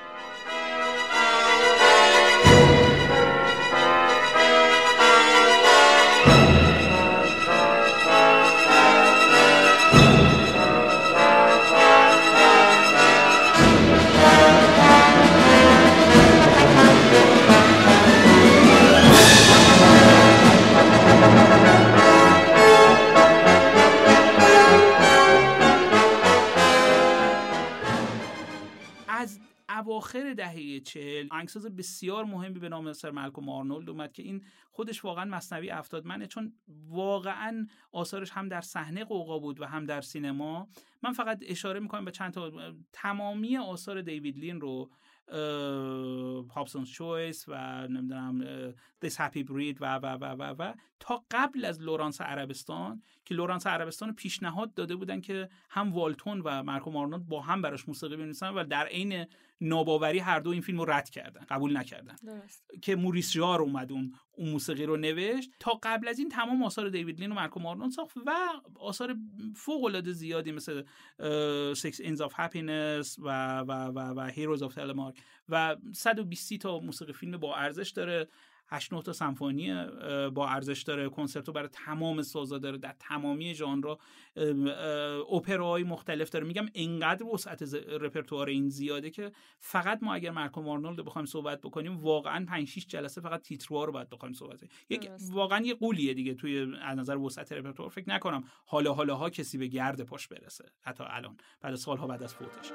اواخر دهه 40 آهنگساز بسیار مهمی به نام سر مالکوم آرنولد اومد که این خودش واقعا مثنوی 70 منه، چون واقعا آثارش هم در صحنه قوقا بود و هم در سینما. من فقط اشاره میکنم به چند تا. تمامی آثار دیوید لین رو، هابسونز چویس و نمیدونم This Happy Breed و تا قبل از لورانس عربستان که لورانس عربستان پیشنهاد داده بودن که هم والتون و مالکوم آرنولد با هم براش موسیقی بنویسن و در عین ناباوری هر دو این فیلم رو رد کردن، قبول نکردن. درست. که موریس ژار اومد اون موسیقی رو نوشت. تا قبل از این تمام آثار دیوید لین و مالکوم آرنولد ساخت و آثار فوق العاده زیادی مثل Six Inns of Happiness و Heroes of Telemark و 120 تا موسیقی فیلم با ارزش داره، 8-9 تا سمفونی با ارزش داره، کنسرتو برای تمام سازا داره، در تمامی ژانرها، اپراهای مختلف داره. میگم اینقدر وسعت رپرتوار این زیاده که فقط ما اگر مالکوم آرنولد بخوایم صحبت بکنیم واقعا 5-6 جلسه فقط تیتروها رو باید بخوایم صحبت کنیم. یک واقعا یه قولیه دیگه توی از نظر وسعت رپرتوار. فکر نکنم حالا کسی به گرد پاش برسه حتی الان بعد از سالها بعد از فوتش.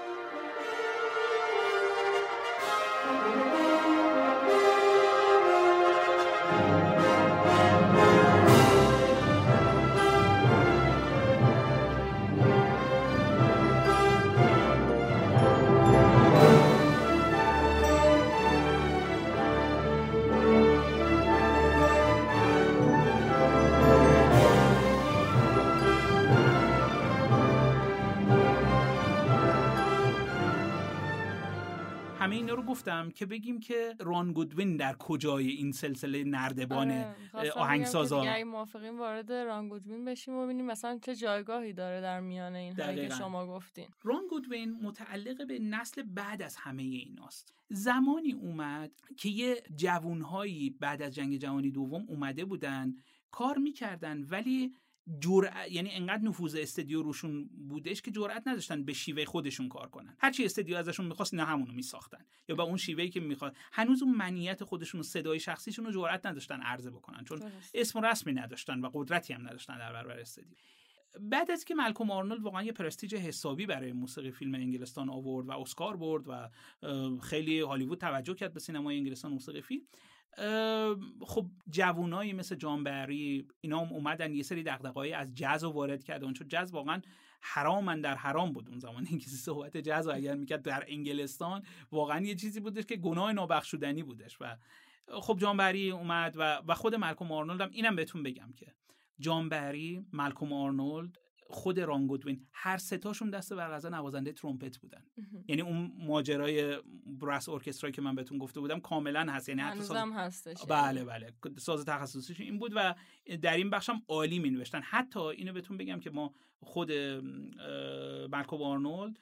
همه اینا رو گفتم که بگیم که ران گودوین در کجای این سلسله نردبان آهنگسازا. اگه موافقین وارد ران گودوین بشیم و ببینیم مثلا چه جایگاهی داره در میانه این همه که شما گفتین. ران گودوین متعلق به نسل بعد از همه ایناست. زمانی اومد که یه جوانهایی بعد از جنگ جهانی دوم اومده بودن کار میکردن، ولی یعنی انقدر نفوذ استودیو روشون بودش که جرئت نداشتن به شیوه خودشون کار کنن. هر چی استودیو ازشون می‌خواست نه همونو می‌ساختن یا با اون شیوهی که می‌خواد. هنوز اون منیت خودشون و صدای شخصیشون رو جرئت نداشتن عرضه بکنن، چون اسم و رسمی نداشتن و قدرتی هم نداشتن در برابر استودیو. بعد از که مالکوم آرنولد واقعا یه پرستیژ حسابی برای موسیقی فیلم انگلستان آورد و اسکار برد و خیلی هالیوود توجه کرد به سینمای انگلستان موسیقی فیلم، خب جوونایی مثل جان بری اینا هم اومدن یه سری دغدغه‌ای از جاز رو وارد کردن، چون جاز واقعا حرامن در حرام بود اون زمان. این کسی صحبت جاز رو اگر میکرد در انگلستان واقعا یه چیزی بودش که گناه نابخشودنی بودش. و خب جان بری اومد و خود مالکوم آرنولد هم اینم بهتون بگم که جان بری، مالکوم آرنولد خود ران گودوین، هر سه تاشون دست بر قضا نوازنده ترومپت بودن. یعنی اون ماجرای براس ارکسترایی که من بهتون گفته بودم کاملا هست، یعنی حتی ساز هستش. بله ساز تخصصیش این بود و در این بخشم عالی می‌نوشتن. حتی اینو بهتون بگم که ما خود مالکوم آرنولد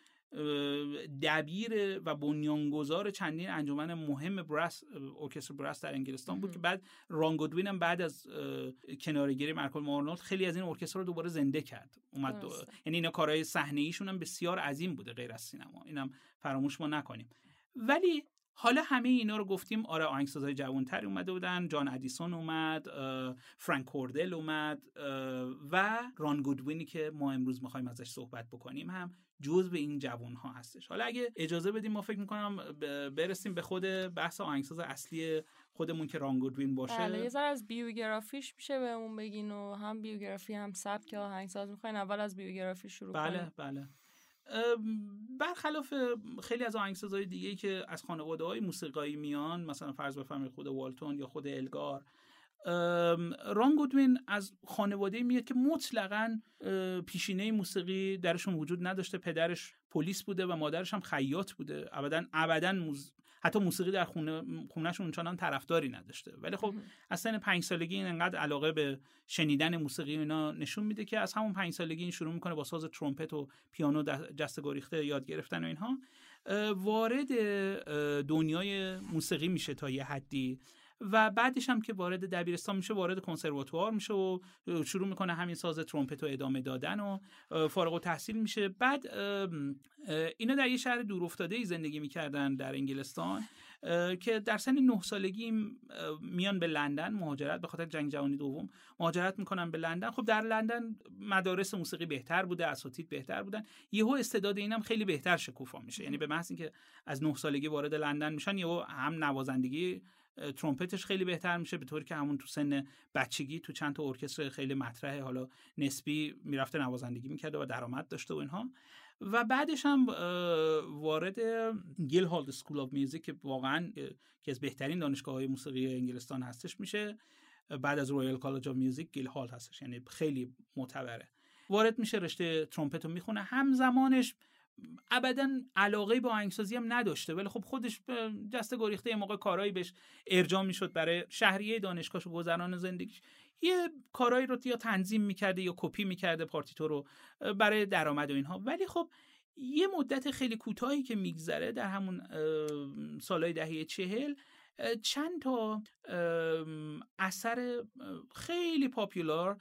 دبیر و بنیانگذار چندین انجمن مهم براس، ارکستر براس در انگلستان بود که بعد ران گودوین هم بعد از کناره‌گیری مالکوم آرنولد خیلی از این ارکستر رو دوباره زنده کرد. یعنی اینا کارهای صحنه‌ایشون هم بسیار عظیم بوده غیر از سینما، اینم فراموش ما نکنیم. ولی حالا همه اینا رو گفتیم، آره آهنگسازهای جوان‌تری اومده بودن، جان ادیسون اومد، فرانک کوردل اومد و ران گودوینی که ما امروز می‌خوایم ازش صحبت بکنیم هم جزو این جوان‌ها هستش. حالا اگه اجازه بدیم ما فکر می‌کنم برسیم به خود بحث آهنگساز اصلی خودمون که ران گودوین باشه. بله، یه ذره از بیوگرافیش میشه بهمون بگین و هم بیوگرافی هم سبک آهنگساز. می‌خواین اول از بیوگرافی شروع کنیم؟ بله. برخلاف خیلی از آهنگسازهای دیگه‌ای که از خانواده‌های موسیقایی میان، مثلا فرض بفرمایید خود والتون یا خود الگار، ران گودوین از خانواده‌ای میاد که مطلقاً پیشینه موسیقی درشون وجود نداشته. پدرش پلیس بوده و مادرش هم خیاط بوده. ابداً حتی موسیقی در خونه‌شون اونچنان طرفداری نداشته. ولی خب از سن 5 سالگی این انقدر علاقه به شنیدن موسیقی اینا نشون میده که از همون 5 سالگی این شروع میکنه با ساز ترومپت و پیانو جست گریخته یاد گرفتن و اینها. وارد دنیای موسیقی میشه تا یه حدی و بعدش هم که وارد دبیرستان میشه وارد کنسرواتوار میشه و شروع میکنه همین ساز ترومپت رو ادامه دادن و فارغ التحصیل میشه. بعد اینا در یه شهر دورافتاده‌ای زندگی میکردن در انگلستان که در سن 9 سالگی میان به لندن مهاجرت، به خاطر جنگ جهانی دوم مهاجرت میکنن به لندن. خب در لندن مدارس موسیقی بهتر بوده، اساتید بهتر بودن، یهو استعداد اینم خیلی بهتر شکوفا میشه. یعنی به محض اینکه از 9 سالگی وارد لندن میشن یهو هم نوازندگی ترومپتش خیلی بهتر میشه، به طوری که همون تو سن بچگی تو چند تا ارکستر خیلی مطرح حالا نسبی میرفته نوازندگی میکرده و درآمد داشته و اینها. و بعدش هم وارد گیلهالد اسکول آف میوزیک که واقعا که از بهترین دانشگاه‌های موسیقی انگلستان هستش میشه. بعد از رویال کالج آف میوزیک گیلهالد هستش، یعنی خیلی معتبره. وارد میشه، رشته ترومپت رو میخونه. همزمانش ابداً علاقه به آهنگسازی هم نداشته، ولی خب خودش جست گریخته یه موقع کارهایی بهش ارجاع میشد برای شهریه دانشگاهش و گذران زندگیش، یه کارهایی رو یا تنظیم میکرده یا کپی میکرده پارتیتور رو برای درآمد و اینها. ولی خب یه مدت خیلی کوتاهی که میگذره، در همون سالهای دهه 40 چند تا اثر خیلی پاپولار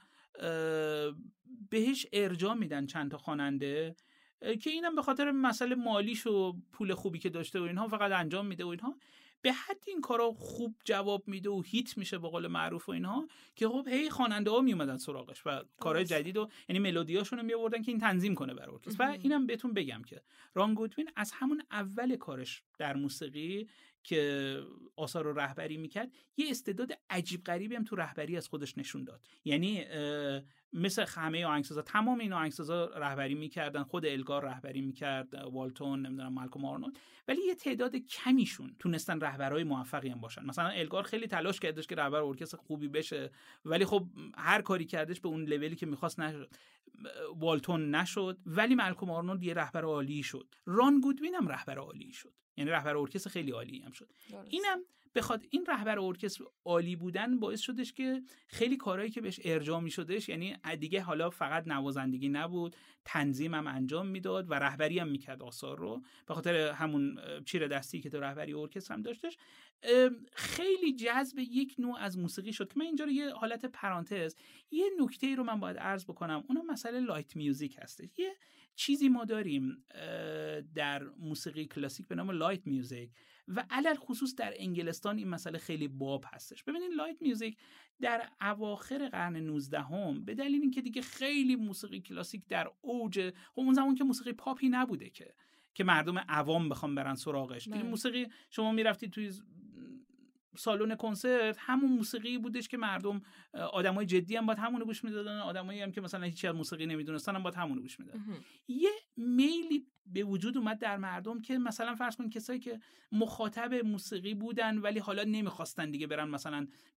بهش ارجاع میدن چند تا خواننده که اینم به خاطر مسئله مالیش و پول خوبی که داشته و اینها فقط انجام میده و اینها، به حد این کارا خوب جواب میده و هیت میشه به قول معروف و اینها، که خب هی خواننده ها میومدن سراغش و کارهای جدید و یعنی ملودیاشون رو میآوردن که این تنظیم کنه برای ارکستر. و اینم بهتون بگم که ران گودوین از همون اول کارش در موسیقی که آثار رو رهبری میکرد یه استعداد عجیب غریبی هم تو رهبری از خودش نشون داد. یعنی مثل همه آهنگسازا، تمام این آهنگسازا رهبری میکردن، خود الگار رهبری میکرد، والتون، نمیدونم مالکوم آرنولد، ولی یه تعداد کمیشون تونستن رهبرای موفقی هم باشن. مثلا الگار خیلی تلاش کردش که رهبر ارکستر خوبی بشه، ولی خب هر کاری کردش به اون لولی که میخواست نشد. والتون نشد، ولی مالکوم آرنولد یه رهبر عالی شد. ران گودوین هم رهبر عالی شد، یعنی رهبر ارکستر خیلی عالی هم شد. اینم بخاطر این رهبر ارکستر عالی بودن باعث شدش که خیلی کارهایی که بهش ارجاع می‌شدش، یعنی دیگه حالا فقط نوازندگی نبود، تنظیم هم انجام میداد و رهبری هم میکرد آثار رو، به خاطر همون چیره دستی که تو رهبری ارکستر هم داشتش. خیلی جذب یک نوع از موسیقی شد که من اینجا رو یه حالت پرانتز، یه نکته‌ای رو من باید عرض بکنم، اونم مسئله لایت میوزیک هستش. یه چیزی ما داریم در موسیقی کلاسیک به نام لایت میوزیک و علل خصوص در انگلستان این مسئله خیلی باب هستش. ببینید لایت میوزیک در اواخر قرن 19 به دلیل اینکه دیگه خیلی موسیقی کلاسیک در اوج، اون زمان که موسیقی پاپی نبوده که مردم عوام بخوام برن سراغش. دیگه موسیقی شما میرفتید توی سالن کنسرت، همون موسیقی بودش که مردم، آدمای جدی هم باید همون رو گوش میدادن، آدمایی هم که مثلا هیچی از موسیقی نمیدونستن هم باید همون رو گوش میدادن. یه میلی به وجود اومد در مردم که مثلا فرض کن کسایی که مخاطب موسیقی بودن ولی حالا نمیخواستن دیگه برن مثلا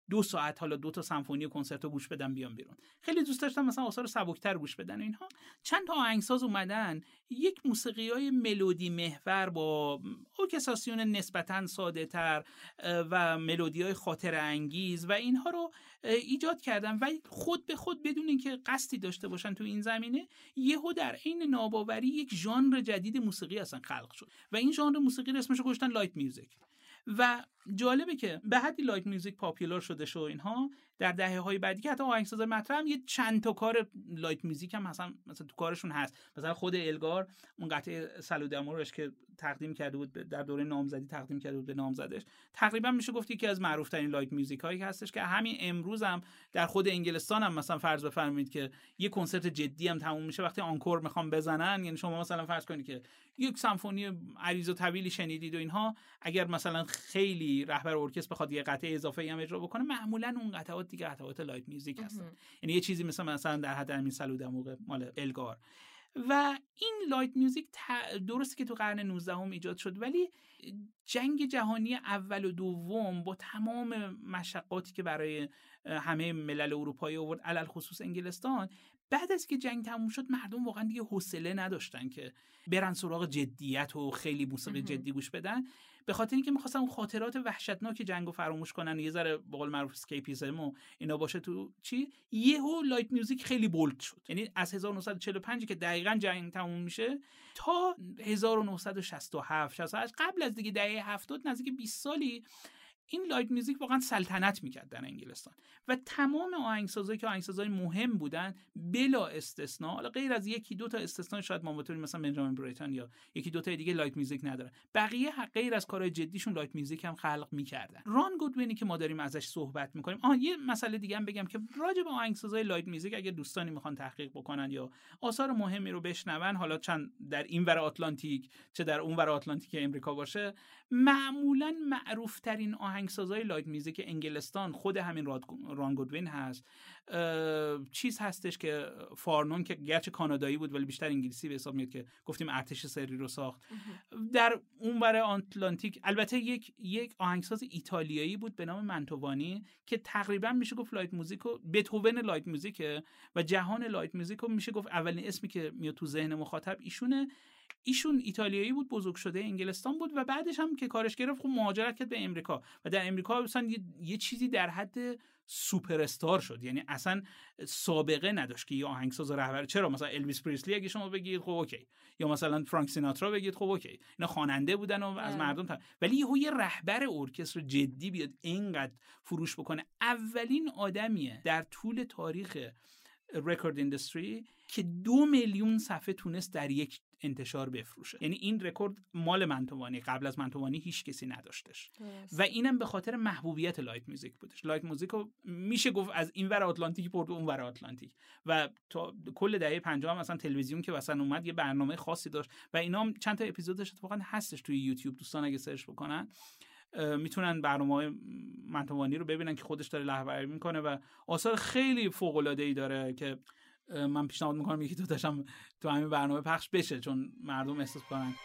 2 ساعت حالا 2 تا سمفونی و کنسرتو گوش بدم بیام بیرون. خیلی دوست داشتم مثلا آثار سبکتر گوش بدن و اینها. چند تا آهنگساز اومدن یک موسیقیای ملودی محور با ارکستراسیون نسبتاً ساده‌تر و ملودیای خاطره انگیز و اینها رو ایجاد کردن و خود به خود بدون اینکه قصدی داشته باشن تو این زمینه یهو در عین ناباوری یک ژانر جدید موسیقی اصلا خلق شد و این ژانر موسیقی رو اسمش رو گذاشتن لایت میوزیک. و جالبه که به حدی لایت میوزیک پاپولار شده شو اینها در دهه‌های بعدی که حتی آهنگسازای مطرح هم یه چند تا کار لایت میوزیک هم مثلا تو کارشون هست. مثلا خود الگار اون قطعه سالودامورش که تقدیم کرده بود در دوره نامزدی تقدیم کرده بود به نامزدش، تقریبا میشه گفت یکی از معروف ترین لایت میوزیک هایی هستش که همین امروز هم در خود انگلستان هم مثلا فرض بفرمایید که یه کنسرت جدی هم تموم میشه وقتی آنکور میخوام بزنن، یعنی شما مثلا فرض کنید که یک سمفونی عریض و طویلی شنیدید و اینها، اگر مثلا خیلی رهبر ارکستر بخواد یه قطعه اضافه ای هم اجرا بکنه معمولا اون قطعات دیگه قطعات لایت میوزیک هستن. یعنی یه چیزی مثلا در حد همین سالودامور مال الگار. و این لایت میوزیک درسته که تو قرن 19 ایجاد شد ولی جنگ جهانی اول و دوم با تمام مشقاتی که برای همه ملل اروپایی آورد علل خصوص انگلستان، بعد از که جنگ تموم شد مردم واقعا دیگه حوصله نداشتن که برن سراغ جدیت و خیلی موسیقی جدی گوش بدن، به خاطر اینکه می‌خواستن اون خاطرات وحشتناک جنگو فراموش کنن، یه ذره به قول معروف اسکیپیسم و اینا باشه تو یهو لایت میوزیک خیلی بولد شد. یعنی از 1945 که دقیقاً جنگ تموم میشه تا 1967 68 قبل از دیگه دهه 70 نزدیک 20 سالی این لایت میوزیک واقعا سلطنت میکرد در انگلستان و تمام آهنگسازایی که آهنگسازای مهم بودن بلا استثنا، حالا غیر از یکی دو تا استثنا شاید ما بتونیم مثلا بنجامین بریتون یا یکی دو تا دیگه لایت میوزیک ندارن، بقیه غیر از کارهای جدیشون لایت میوزیک هم خلق میکردن. ران گودوینی که ما داریم ازش صحبت میکنیم، یه مسئله دیگه هم بگم که راجع به آهنگسازای لایت میوزیک اگه دوستانی میخوان تحقیق بکنن یا آثار مهمی رو بشنون، حالا چند در این ور آتلانتیک چه در اون ور آتلانتیک امریکا باشه، معمولاً معروف ترین آهنگسازای لایت میوزیک انگلستان خود همین ران گودوین هست. چیز هستش که فارنون که گرچه کانادایی بود ولی بیشتر انگلیسی به حساب میاد که گفتیم ارتش سری رو ساخت. در اون ور آتلانتیک البته یک آهنگساز ایتالیایی بود به نام منتوانی که تقریبا میشه گفت لایت موزیکو بتهوون لایت موزیکه و جهان لایت موزیکو میشه گفت اولین اسمی که میاد تو ذهن مخاطب ایشونه. ایشون ایتالیایی بود، بزرگ شده انگلستان بود و بعدش هم که کارش گرفت خب مهاجرت کرد به امریکا و در امریکا مثلا یه چیزی در حد سوپر استار شد. یعنی اصلا سابقه نداشت که یه آهنگساز رهبر، چرا مثلا الویس پریسلی اگه شما بگید خب اوکی، یا مثلا فرانک سیناترا بگید خب اوکی، اینا خواننده بودن و از مردم ولی یه رهبر ارکستر جدی بیاد اینقدر فروش بکنه. اولین آدمیه در طول تاریخ رکورد اندستری که 2 میلیون صفحه تونست در یک انتشار بفروشه. یعنی این رکورد مال منتوانی، قبل از منتوانی هیچ کسی نداشتش و اینم به خاطر محبوبیت لایت میوزیک بودش. لایت موزیک رو میشه گفت از این ور آتلانتیک برد اون ور آتلانتیک و تا کل دهه 50 مثلا تلویزیون که مثلا اومد یه برنامه خاصی داشت و اینا چند تا اپیزودش اتفاقا هستش توی یوتیوب، دوستان اگه سرچ بکنن میتونن برنامه‌های منتوانی رو ببینن که خودش داره رهبری میکنه و آثار خیلی فوق‌العاده‌ای داره که من پیشنهاد میکنم یکی دو تاشم تو همین برنامه پخش بشه چون مردم احساس کنن.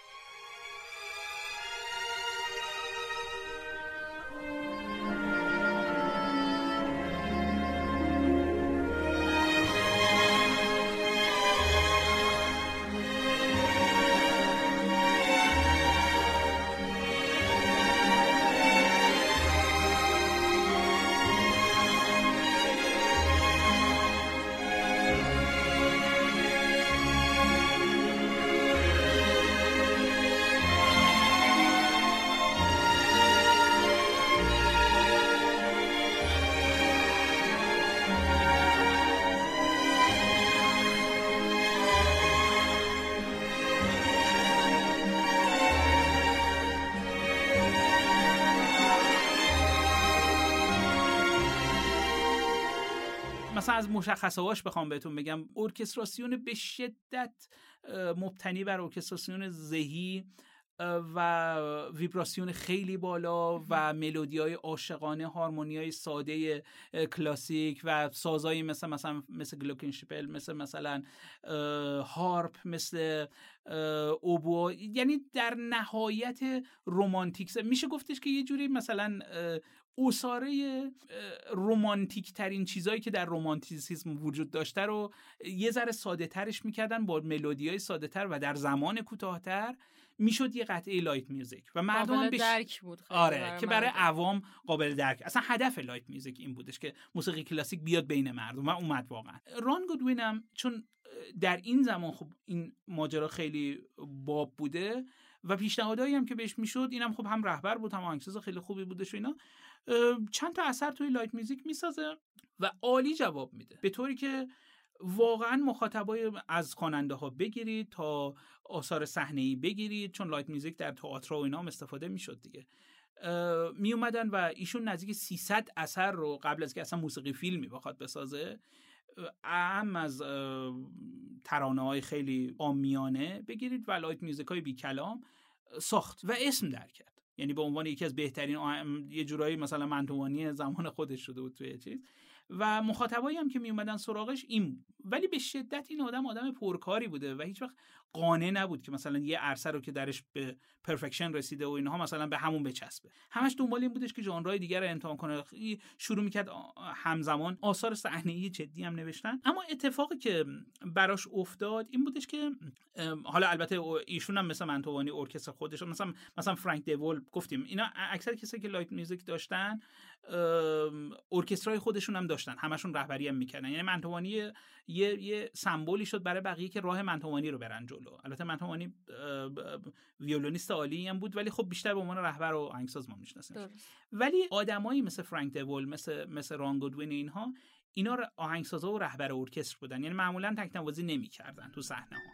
مثلا از مشخصه‌هاش بخوام بهتون بگم، ارکستراسیون به شدت مبتنی بر ارکستراسیون ذهی و ویبراسیون خیلی بالا و ملودی‌های عاشقانه، هارمونی‌های ساده کلاسیک و سازایی مثل گلوکنشپل، مثلا هارپ، مثل اوبو، یعنی در نهایت رمانتیک. میشه گفتش که یه جوری مثلا اساره رمانتیک ترین چیزایی که در رمانتیسیسم وجود داشته رو یه ذره ساده ترش میکردن با ملودیای ساده تر و در زمان کوتاه‌تر میشد یه قطعه لایت میوزیک و مردم هم درک بود. آره که برای عوام قابل درک. اصلا هدف لایت میوزیک این بودش که موسیقی کلاسیک بیاد بین مردم و اومد واقعا. ران گودوین هم چون در این زمان خب این ماجرا خیلی باب بوده و پیشنهادایی هم که بهش میشد، اینم خب هم رهبر بود هم آهنگساز خیلی خوبی بودش و اینا، چند تا اثر توی لایت میوزیک میسازه و عالی جواب میده، به طوری که واقعا مخاطبای از خواننده ها بگیرید تا آثار صحنه‌ای بگیرید، چون لایت میوزیک در تئاتر و اینا هم استفاده میشد دیگه. می اومدن و ایشون نزدیک 300 اثر رو قبل از که اصلا موسیقی فیلمی بخواد بسازه، هم از ترانه‌های خیلی عامیانه بگیرید و لایت میوزیک‌های بی کلام ساخت و اسم در کرد. یعنی به عنوان یکی از بهترین یه جورایی مثلا منتوانی زمان خودش شده بود توی چیز و مخاطبایی هم که می اومدن سراغش این، ولی به شدت این آدم پرکاری بوده و هیچ وقت قانع نبود که مثلا یه عرصه رو که درش به پرفکشن رسیده و اینها مثلا به همون بچسبه. همش دنبال این بودش که ژانرهای دیگر رو امتحان کنه. شروع میکرد همزمان آثار صحنه‌ای جدی هم نوشتن. اما اتفاقی که براش افتاد این بودش که حالا البته ایشون هم مثل منتوانی ارکستر خودش، مثلا فرانک دیول گفتیم، اینا اکثر کسایی که لایت میوزیک داشتن ارکسترای خودشون هم داشتن، همشون رهبری هم میکردن. یعنی منتوانی یه سمبولی شد برای بقیه که راه منتوانی رو برن جلو. البته منتوانی ویولونیست عالی هم بود، ولی خب بیشتر به عنوان رهبر و آهنگساز ما میشناسیم. ولی آدمایی مثل فرانک دیول، مثل ران گودوین، اینا آهنگسازا و رهبر ارکستر بودن، یعنی معمولا تکنوازی نمیکردن تو صحنه ها.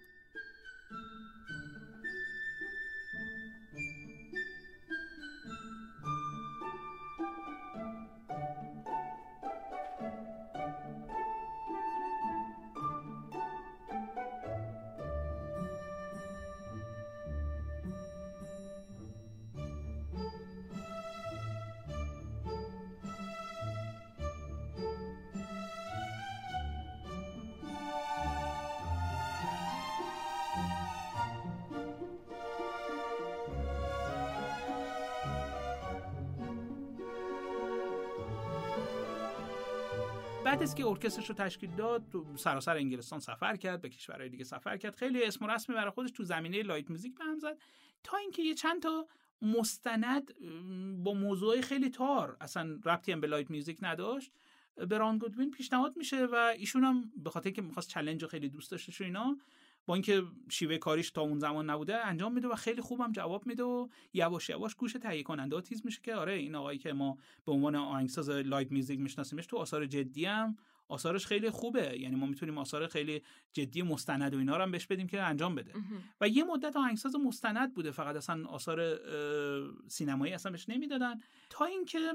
بعد از که ارکسترش رو تشکیل داد، تو سراسر انگلستان سفر کرد، به کشورهای دیگه سفر کرد، خیلی اسم و رسمی برای خودش تو زمینه لایت میوزیک به هم زد، تا اینکه یه چند تا مستند با موضوعی خیلی تار اصلا ربطی هم به لایت میوزیک نداشت به ران گودوین پیشنهاد میشه و ایشون هم به خاطر که می‌خواست چالش خیلی دوست داشتش و اینا، با اینکه شیوه کاریش تا اون زمان نبوده انجام میده و خیلی خوبم جواب میده و یواش یواش گوش تهیه کننده ها تیز میشه که آره این آقایی که ما به عنوان آهنگساز لایت میوزیک میشناسیمش تو آثار جدی هم آثارش خیلی خوبه، یعنی ما میتونیم آثار خیلی جدی مستند و اینا رو هم بهش بدیم که انجام بده. و یه مدت آهنگساز مستند بوده، فقط اصلا آثار سینمایی اصلا بهش نمیدادن، تا اینکه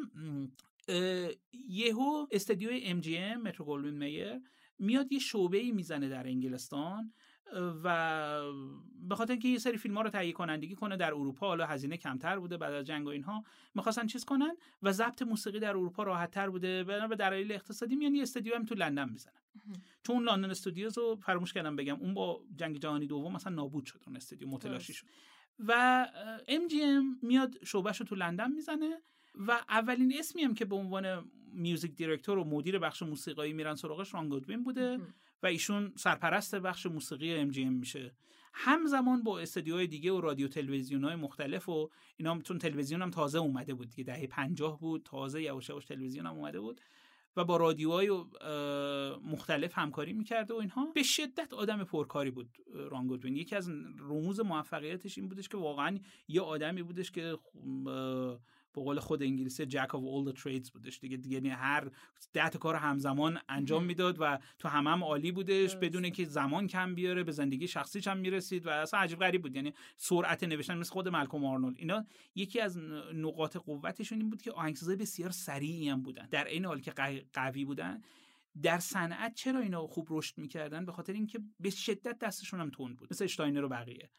یهو استودیوی MGM مترو گلدوین مایر میاد یه شعبه‌ای میزنه در انگلستان و به خاطر اینکه یه سری فیلم‌ها رو تهیه کنندگی کنه در اروپا، حالا هزینه کمتر بوده بعد از جنگ و اینها، می‌خواستن چیز کنن و ضبط موسیقی در اروپا راحت‌تر بوده، به دلایل اقتصادی میان یه استودیو هم تو لندن میزنن. چون لندن استودیوز رو فراموش کردم بگم، اون با جنگ جهانی دوم مثلا نابود شد، اون استودیو متلاشی شد و MGM میاد شعبه‌شو تو لندن میزنه و اولین اسمی هم که به عنوان میوزیک دیرکتور و مدیر بخش موسیقایی میرن سراغش ران گودوین بوده و ایشون سرپرست بخش موسیقی MGM میشه، همزمان با استودیوهای دیگه و رادیو تلویزیون‌های مختلف و اینا، چون تلویزیون هم تازه اومده بود دیگه، دهه 50 بود، تازه یواش یواش تلویزیون هم اومده بود و با رادیوهای مختلف همکاری میکرده و اینها. به شدت آدم پرکاری بود ران گودوین. یکی از رموز موفقیتش این بودش که واقعا یه آدمی بودش که به قول خود انگلیسی جک آف اول دی تریدز بودش دیگه، یعنی هر 10 تا کار همزمان انجام میداد و تو هم عالی بودش بدون اینکه زمان کم بیاره، به زندگی شخصیش هم میرسید و اصلا عجیب غریب بود. یعنی سرعت نوشتن مثل خود مالکوم آرنولد، اینا یکی از نقاط قوتشون این بود که آهنگسازای بسیار سریعی هم بودن در این حال که قوی بودن. در صنعت چرا اینا خوب رشد میکردن؟ به خاطر اینکه به شدت دستشون هم تند بود، مثل اشتاینر و بقیه.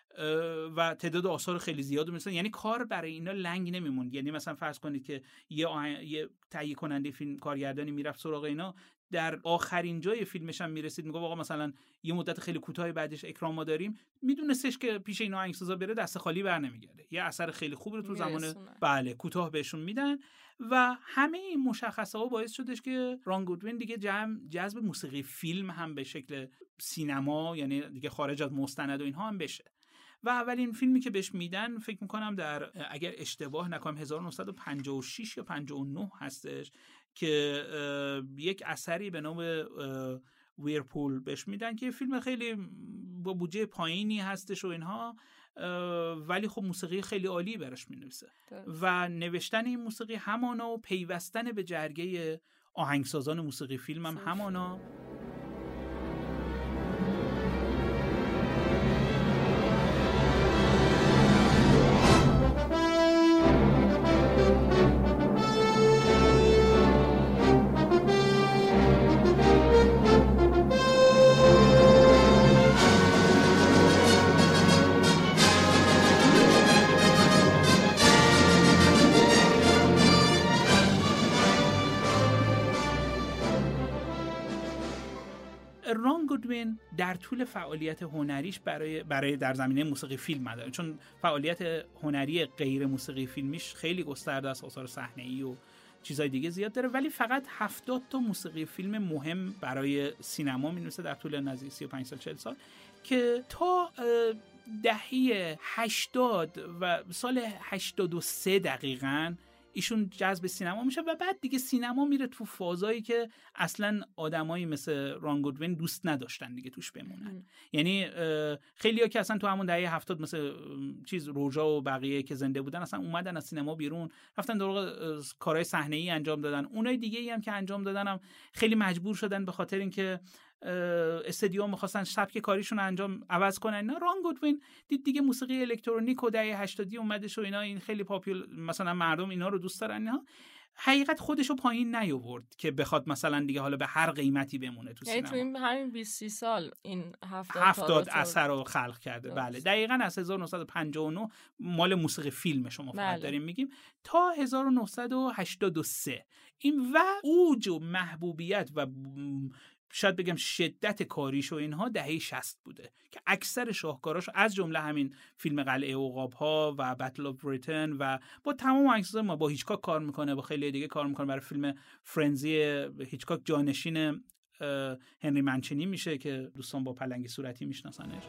و تعداد آثار خیلی زیاد مثلا، یعنی کار برای اینا لنگ نمیموند. یعنی مثلا فرض کنید که یه تهیه کننده فیلم کارگردانی میرفت سراغ اینا، در آخرین جای فیلمش هم میرسید میگه آقا مثلا یه مدت خیلی کوتاه بعدش اکران ما داریم، میدونستش که پیش اینا آهنگسازا بره دست خالی برنمیگرده، یه اثر خیلی خوب رو تو زمان بله کوتاه بهشون میدن و همه این مشخصه‌ها باعث شدش که ران گودوین دیگه جذب موسیقی فیلم هم به شکل سینما، یعنی دیگه خارج از مستند و اینها هم بشه. و اولین فیلمی که بهش میدن فکر میکنم در اگر اشتباه نکنم 1956 یا 59 هستش که یک اثری به نام ویرپول بهش میدن که فیلم خیلی با بودجه پایینی هستش و اینها، ولی خب موسیقی خیلی عالی براش مینویسه و نوشتن این موسیقی همانا و پیوستن به جرگه آهنگسازان موسیقی فیلم هم همانا. ران گودوین در طول فعالیت هنریش برای در زمینه موسیقی فیلم نداره، چون فعالیت هنری غیر موسیقی فیلمیش خیلی گسترده است، آثار صحنه‌ای و چیزای دیگه زیاد داره، ولی فقط 70 تا موسیقی فیلم مهم برای سینما می‌نویسه در طول نزدیک 35 سال 40 سال که تا دهه 80 و سال 83 دقیقاً ایشون جذب سینما میشه و بعد دیگه سینما میره تو فازایی که اصلا آدمایی مثل ران گودوین دوست نداشتن دیگه توش بمونن. یعنی خیلیا که اصلا تو همون دهه 70 مثل روژا و بقیه که زنده بودن اصلا اومدن از سینما بیرون، رفتن در واقع کارهای صحنه‌ای انجام دادن. اونای دیگه‌ای هم که انجام دادن هم خیلی مجبور شدن به خاطر اینکه استدیو می‌خواستن سبک کاریشون انجام عوض کنن. نه، ران گودوین دید دیگه موسیقی الکترونیک و دهه 80 اومدش و اینا، این خیلی مثلا مردم اینا رو دوست دارن. نه، حقیقت خودشو پایین نیاورد که بخواد مثلا دیگه حالا به هر قیمتی بمونه تو سینما. یعنی تو همین 20 سال این 70 اثر رو خلق کرده. بله، دقیقاً از 1959 مال موسیقی فیلم شما فقط داریم میگیم تا 1983 این و اوج و محبوبیت و شاید بگم شدت کاریش و اینها دهه 60 بوده که اکثر شاهکاراش از جمله همین فیلم قلعه عقاب‌ها و بتل آف بریتن و با تمام آهنگسازا ما با هیچکاک کار میکنه، با خیلی دیگه کار میکنه. برای فیلم فرنزی هیچکاک جانشین هنری منچینی میشه که دوستان با پلنگی صورتی میشناسنش.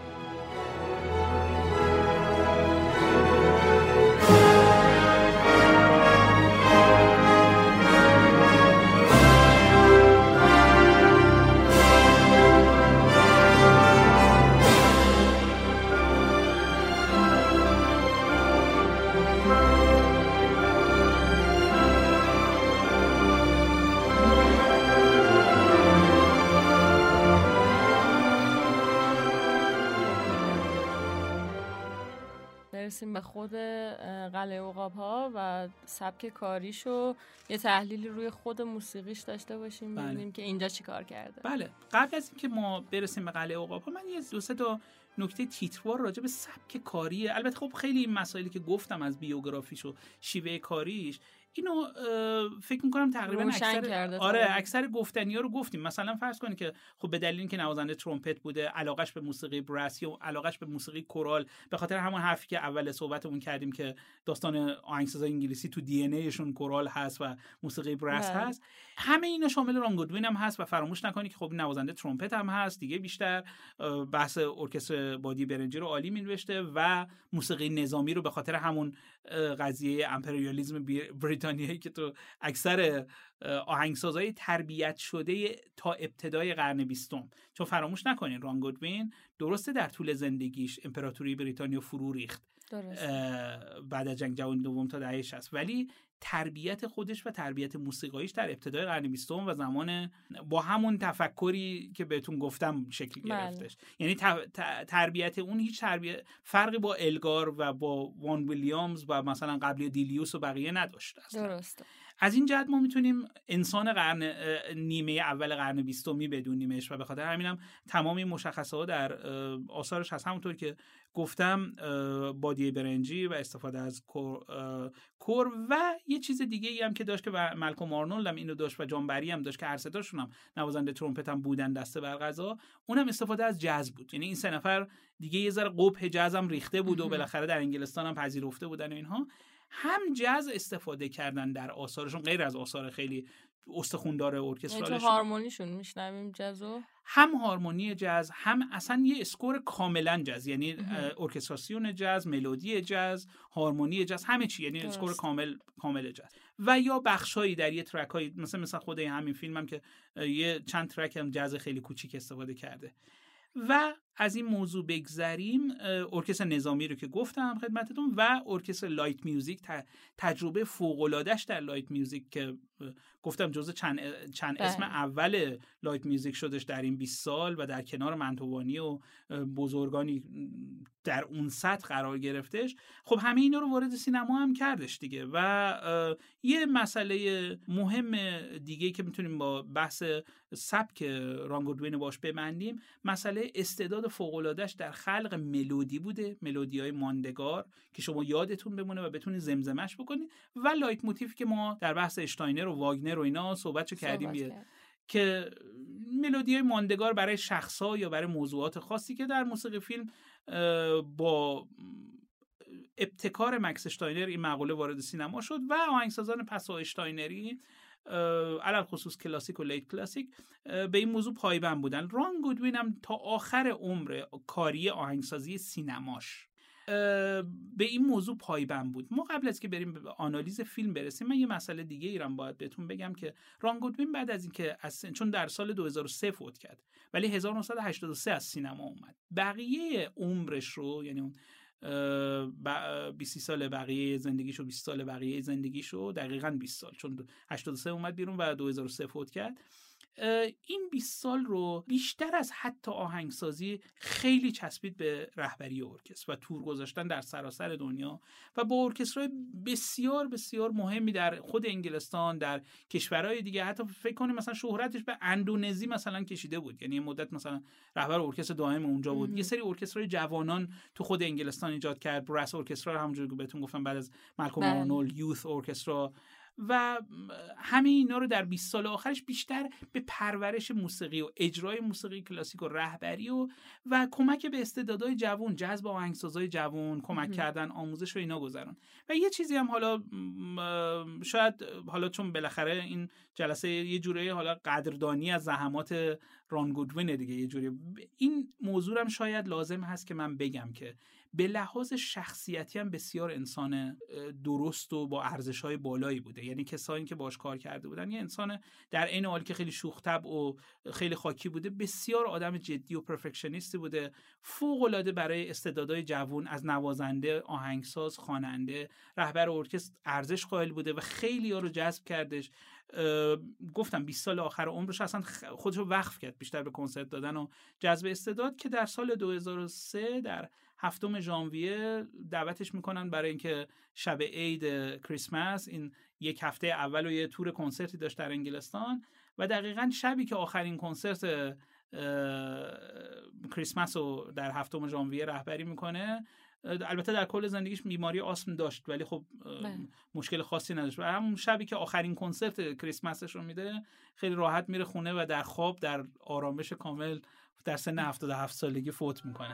برسیم به خود قلعه عقاب‌ها و سبک کاریشو یه تحلیلی روی خود موسیقیش داشته باشیم، ببینیم که اینجا چی کار کرده. بله، قبل از اینکه ما برسیم به قلعه عقاب‌ها من یه دو سه تا نکته تیتروار راجع به سبک کاریه. البته خب خیلی این مسائلی که گفتم از بیوگرافیش و شیوه کاریش اینو فکر می‌کنم تقریبا اکثر گفتنی‌ها رو گفتیم. مثلا فرض کنید که خب به دلیل اینکه نوازنده ترومپت بوده، علاقش به موسیقی براسی و علاقش به موسیقی کورال، به خاطر همون حرفی که اول صحبتمون کردیم که داستان آهنگسازای انگلیسی تو دی ان ایشون کورال هست و موسیقی براس هست، همه اینا شامل ران گودوین هم هست و فراموش نکنید که خب نوازنده ترومپت هم هست دیگه. بیشتر بحث ارکستر بادی برنجی رو عالی می‌نوشته و موسیقی نظامی رو به خاطر همون قضیه امپریالیسم بریتانیایی که تو اکثر آهنگسازهای تربیت شده تا ابتدای قرن 20، چون فراموش نکنین ران گودوین درسته در طول زندگیش امپراتوری بریتانیا فرو ریخت بعد از جنگ جهانی دوم تا دهه 60، ولی تربیت خودش و تربیت موسیقاییش در ابتدای قرن 20 و زمان با همون تفکری که بهتون گفتم شکل گرفتش. یعنی تربیت اون هیچ فرقی با الگار و با وان ویلیامز و مثلا قبلی دیلیوس و بقیه نداشته. درسته. از این جهت ما میتونیم انسان نیمه اول قرن 20 بدونیمش و به خاطر همینم تمام این مشخصات در آثارش هست. همونطور که گفتم بادیه برنجی و استفاده از کور و یه چیز دیگه ای هم که داشت که مالکوم آرنولد هم اینو داشت و جان بری هم داشت که هر سه تاشون هم نوازنده ترومپت هم بودن دسته بر قضا، اونم استفاده از جاز بود. یعنی این سه نفر دیگه یه ذره قبح جاز هم ریخته بود و بالاخره در انگلستان هم پذیرفته بودن و اینها هم جاز استفاده کردن در آثارشون، غیر از آثار خیلی استخوندار ارکسترالشون. تو هارمونیشون میشنویم جازو، هم هارمونی جاز، هم اصلا یه اسکور کاملا جاز، یعنی ارکستراسیون جاز، ملودی جاز، هارمونی جاز، همه چی، یعنی اسکور کامل جاز. و یا بخشایی در یه ترکایی مثلا خود همین فیلم هم که یه چند ترک هم جاز خیلی کوچیک استفاده کرده. و از این موضوع بگذریم، ارکستر نظامی رو که گفتم خدمتتون و ارکستر لایت میوزیک، تجربه فوق‌العاده‌اش در لایت میوزیک که گفتم جزء چند اسم اول لایت میوزیک شدش در این 20 سال و در کنار منتوانی و بزرگانی در اون سطح قرار گرفتش. خب همه اینا رو وارد سینما هم کردش دیگه. و یه مسئله مهم دیگه که میتونیم با بحث سبک ران گودوین باش ببندیم، مسئله استعداد فوق‌العاده‌اش در خلق ملودی بوده، ملودی‌های ماندگار که شما یادتون بمونه و بتونید زمزمش بکنید، و لایت موتیفی که ما در بحث اشتاینر و واگنر و اینا صحبتشو کردیم که ملودی‌های ماندگار برای شخص‌ها یا برای موضوعات خاصی که در موسیقی فیلم با ابتکار مکس اشتاینر این مقوله وارد سینما شد و آهنگسازان پسا اشتاینری علل خصوص کلاسیک و لیت کلاسیک به این موضوع پایبند بودن. ران گودوین هم تا آخر عمر کاری آهنگسازی سینماش به این موضوع پایبند بود. ما قبل از که بریم به آنالیز فیلم برسیم، من یه مسئله دیگه ایران باید بهتون بگم که ران گودوین بعد از اینکه چون در سال 2003 فوت کرد ولی 1983 از سینما اومد، بقیه عمرش رو، یعنی اون 20 سال بقیه زندگیشو، 20 سال بقیه زندگیشو، دقیقاً 20 سال، چون 83 اومد بیرون و 2003 فوت کرد، این 20 سال رو بیشتر از حتی آهنگسازی خیلی چسبید به رهبری ارکستر و تور گذاشتن در سراسر دنیا و با ارکسترهای بسیار بسیار مهمی در خود انگلستان، در کشورهای دیگه. حتی فکر کنیم مثلا شهرتش به اندونزی مثلا کشیده بود، یعنی مدت مثلا رهبر ارکستر دائم اونجا بود. یه سری ارکسترهای جوانان تو خود انگلستان ایجاد کرد، براس ارکسترا، همونجوری که بهتون گفتم بعد از مالکوم آرنولد، یوث ارکسترا، و همه اینا رو در 20 سال آخرش بیشتر به پرورش موسیقی و اجرای موسیقی کلاسیک و رهبری و کمک به استعدادهای جوان، جذب آهنگسازهای جوان، کمک کردن، آموزش و اینا گذرون. و یه چیزی هم حالا شاید حالا چون بالاخره این جلسه یه جوری حالا قدردانی از زحمات ران گودوین دیگه، یه جوری این موضوع هم شاید لازم هست که من بگم که به لحاظ شخصیتی هم بسیار انسان درست و با ارزش‌های بالایی بوده. یعنی کسایی که باش کار کرده بودن، یه انسان در عین حال که خیلی شوخ طبع و خیلی خاکی بوده، بسیار آدم جدی و پرفکشنیستی بوده، فوق‌العاده برای استعدادهای جوان از نوازنده، آهنگساز، خواننده، رهبر ارکستر ارزش قائل بوده و خیلی‌ها رو جذب کردش. گفتم 20 سال آخر عمرش اصلا خودش رو وقف کرد بیشتر به کنسرت دادن و جذب استعداد، که در سال 2003 در 7 ژانویه دعوتش میکنن برای اینکه شب عید کریسمس، این یک هفته اول و یه تور کنسرتی داشت در انگلستان و دقیقاً شبی که آخرین کنسرت کریسمس رو در 7 ژانویه رهبری میکنه. البته در کل زندگیش بیماری آسم داشت ولی خب مشکل خاصی نداشت و همون شبی که آخرین کنسرت کریسمسش رو میده خیلی راحت میره خونه و در خواب در آرامش کامل در سن 77 سالگی فوت میکنه.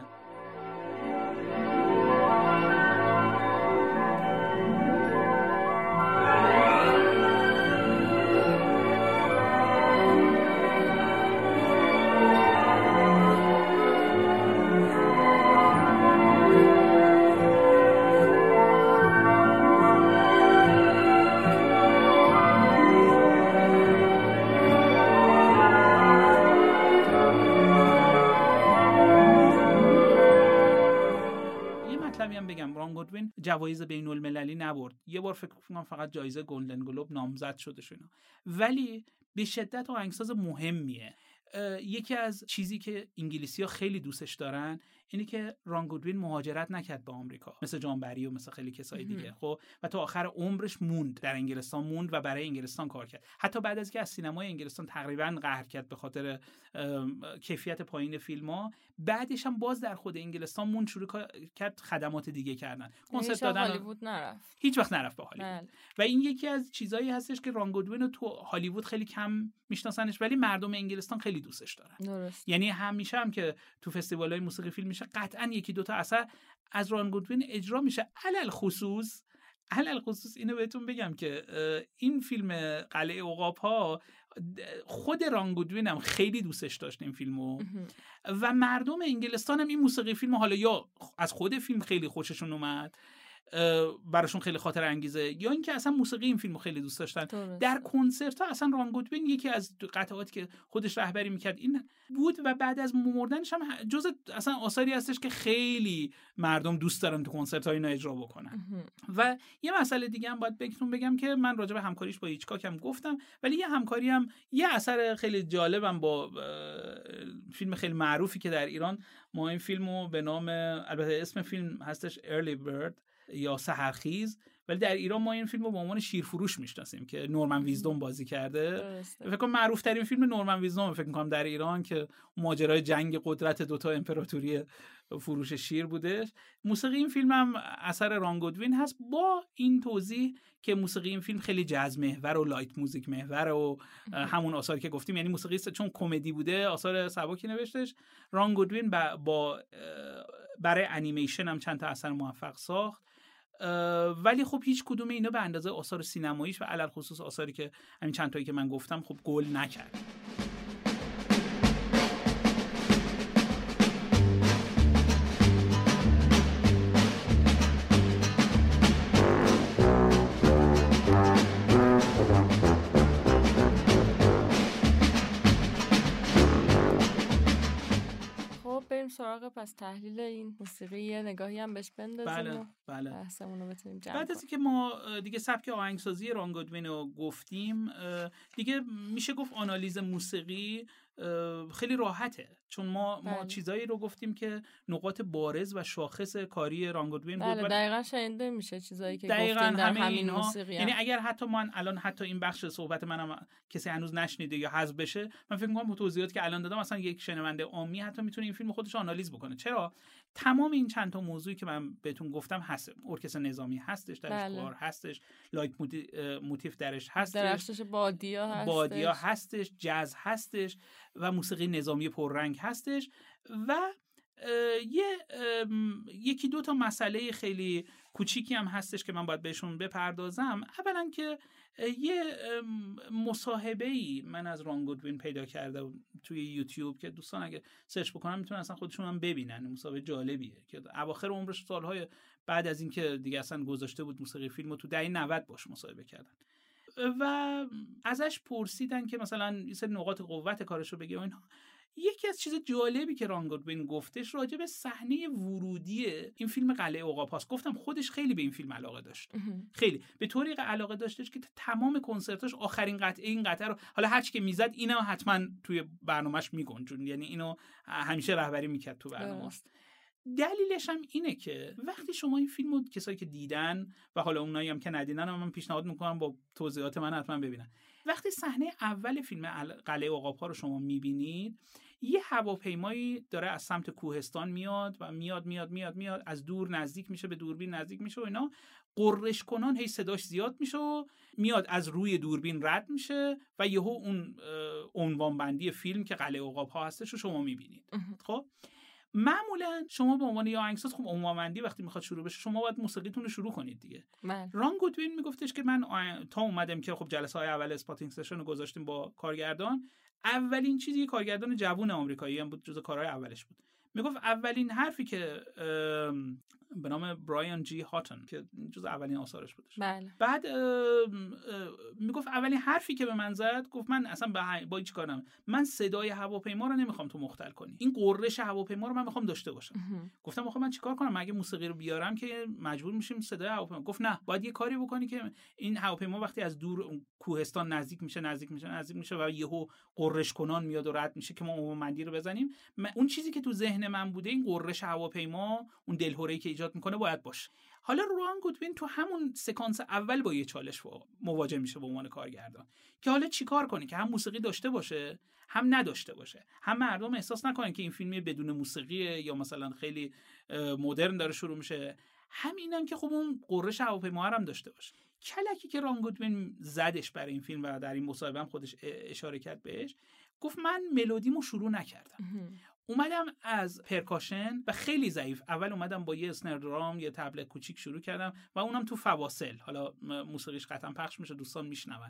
گودوین جوایز بین المللی نبرد. یه بار فکر کنم فقط جایزه گلدن گلوب نامزد شده شونه، ولی به شدت آهنگساز مهمیه. یکی از چیزی که انگلیسی‌ها خیلی دوستش دارن اینه که ران گودوین مهاجرت نکرد به آمریکا، مثل جان بری و مثل خیلی کسای دیگه. خب و تا آخر عمرش موند در انگلستان، موند و برای انگلستان کار کرد. حتی بعد از که از سینمای انگلستان تقریبا قهر کرد به خاطر کیفیت پایین فیلم‌ها، بعدش هم باز در خود انگلستان موند، شروع کرد خدمات دیگه کردن، کنسرت دادن. هالیوود نرفت، هیچ وقت نرفت به هالیوود. و این یکی از چیزایی هستش که ران گودوین رو تو هالیوود خیلی کم میشناسنش، ولی مردم انگلستان خیلی دوستش دارن. درست. یعنی همیشه هم که تو فستیوال‌های موسیقی فیلم میشه قطعاً یکی دو تا اثر از ران گودوین اجرا میشه. علل خصوص اینو بهتون بگم که این فیلم قلعه عقاب‌ها خود ران گودوین هم خیلی دوستش داشت این فیلمو و مردم انگلستان هم این موسیقی فیلمو حالا یا از خود فیلم خیلی خوششون اومد، براشون خیلی خاطر انگیزه، یا اینکه اصلا موسیقی این فیلمو خیلی دوست داشتن. در کنسرت ها اصلا ران گودوین یکی از قطعاتی که خودش رهبری میکرد این بود و بعد از مردنش هم جزء اصلا آثاری هستش که خیلی مردم دوست دارن تو کنسرت ها اینو اجرا بکنن. و یه مسئله دیگه هم باید بهتون بگم که من راجع به همکاریش با هیچکاک هم گفتم، ولی یه همکاری هم یه اثر خیلی جالبم با فیلم خیلی معروفی که در ایران ما این فیلمو به نام، البته اسم فیلم هستش Early Bird یا سحرخیز، ولی در ایران ما این فیلمو به عنوان شیرفروش میشناسیم که نورمن ویزدوم بازی کرده. فکر کنم معروف ترین فیلم نورمن ویزدوم فکر کنم در ایران که ماجرای جنگ قدرت دوتا امپراتوری فروش شیر بودش. موسیقی این فیلم هم اثر ران گودوین هست، با این توضیح که موسیقی این فیلم خیلی جاز محور و لایت موزیک محور و همون آثاری که گفتیم، یعنی موسیقی چون کمدی بوده آثار سبکی نوشتش. ران گودوین با برای انیمیشن هم چند تا اثر موفق ساخت، ولی خب هیچ کدوم اینا به اندازه آثار سینماییش و علل خصوص آثاری که همین چند تایی که من گفتم خب گل نکرد. سراغ پس تحلیل این موسیقی یه نگاهی هم بهش بندازیم. بله. بحثمون رو بتونیم جمع بعد از اینکه ما دیگه سبک آهنگسازی ران گودوین رو گفتیم، دیگه میشه گفت آنالیز موسیقی خیلی راحته، چون ما چیزایی رو گفتیم که نقاط بارز و شاخص کاری ران گودوین بود. دقیقاً شنیده میشه چیزایی که گفتیم در همین موسیقی. یعنی اگر حتی من الان حتی این بخش صحبت منم کسی هنوز نشنیده یا حذف بشه، من فکر می‌کنم با توضیحاتی که الان دادم مثلا یک شنونده عامی حتی میتونه این فیلم خودش آنالیز بکنه. چرا؟ تمام این چند تا موضوعی که من بهتون گفتم هست. ارکستر نظامی هستش درش، کار هستش، لایت موتیف درش هستش، درخشش بادیا هستش، جاز هستش و موسیقی نظامی پررنگ هستش. و یکی دو تا مسئله خیلی کوچیکی هم هستش که من باید بهشون بپردازم. اولا که یه مصاحبه‌ای من از ران گودوین پیدا کرده توی یوتیوب که دوستان اگه سرچ بکنن میتونن اصلا خودشون هم ببینن. مصاحبه جالبیه که اواخر عمرش، سالهای بعد از اینکه دیگه اصلا گذاشته بود موسیقی فیلمو، تو دهه 90 باش مصاحبه کردن و ازش پرسیدن که مثلا یه سری نقاط قوت کارشو بگه و اینها. یکی از چیز جالبی که ران گودوین گفتش راجع به صحنه ورودی این فیلم قلعه عقاب‌هاست. گفتم خودش خیلی به این فیلم علاقه داشت، خیلی به طوری علاقه داشتش که تمام کنسرتاش آخرین قطعه این قطعه رو حالا هر چی که میزد اینو حتما توی برنامه‌اش میگنجون، یعنی اینو همیشه رهبری میکرد تو برنامه‌اش. دلیلش هم اینه که وقتی شما این فیلمو کسایی که دیدن و حالا اونایی هم که ندیدن من پیشنهاد میکنم با توضیحات من حتما ببینن. وقتی صحنه اول فیلم قلعه عقاب‌ها رو شما میبینید، یه هواپیمایی داره از سمت کوهستان میاد و میاد از دور نزدیک میشه، به دوربین نزدیک میشه و اینا قررش کنان هی صداش زیاد میشه و میاد از روی دوربین رد میشه و یهو اون عنوان بندی فیلم که قلعه عقاب‌ها هستش رو شما میبینید. خب معمولا شما به عنوان یه آهنگساز خب عنوان‌بندی وقتی میخواد شروع بشه شما باید موسیقیتون رو شروع کنید دیگه. ران گودوین میگفتش که من تا اومدم که خب جلسه‌های اول اسپاتینگ سشن رو گذاشتیم با کارگردان، اولین چیزی که کارگردان جوون آمریکایی هم بود، جزو کارهای اولش بود، میگفت اولین حرفی که به نام برایان جی هاتن که جز اولین آثارش بودش. بله. بعد میگفت اولین حرفی که به من زد، گفت من اصلا با هیچ کار نمی‌کنم، من صدای هواپیما رو نمیخوام تو مختل کنی، این قررش هواپیما رو من میخوام داشته باشم. گفتم آخه من چیکار کنم، مگه موسیقی رو بیارم که مجبور میشیم صدای هواپیما. گفت نه، باید یه کاری بکنی که این هواپیما وقتی از دور کوهستان نزدیک میشه و یهو قررش کنان میاد و رد میشه که ما عمومندی رو بزنیم، اون چیزی که تو ذهن من بوده این قررش هواپیما، اون دلهره‌ای که ایجاد میکنه باید باشه. حالا روان گودوین تو همون سکانس اول با یه چالش مواجه میشه به عنوان کارگردان که حالا چیکار کنه که هم موسیقی داشته باشه هم نداشته باشه، هم مردم احساس نکنن که این فیلمی بدون موسیقیه یا مثلا خیلی مدرن داره شروع میشه، همینم که خب اون قررش هواپیما هم داشته باشه. کلکی که ران گودوین زدش برای این فیلم و در این مصاحبه هم خودش اشاره کرد بهش، گفت من ملودیمو شروع نکردم، اومدم از پرکاشن و خیلی ضعیف، اول اومدم با یه اسنر درام، یه طبل کوچیک شروع کردم و اونم تو فواصل، حالا موسیقیش قطعا پخش میشه دوستان میشنون،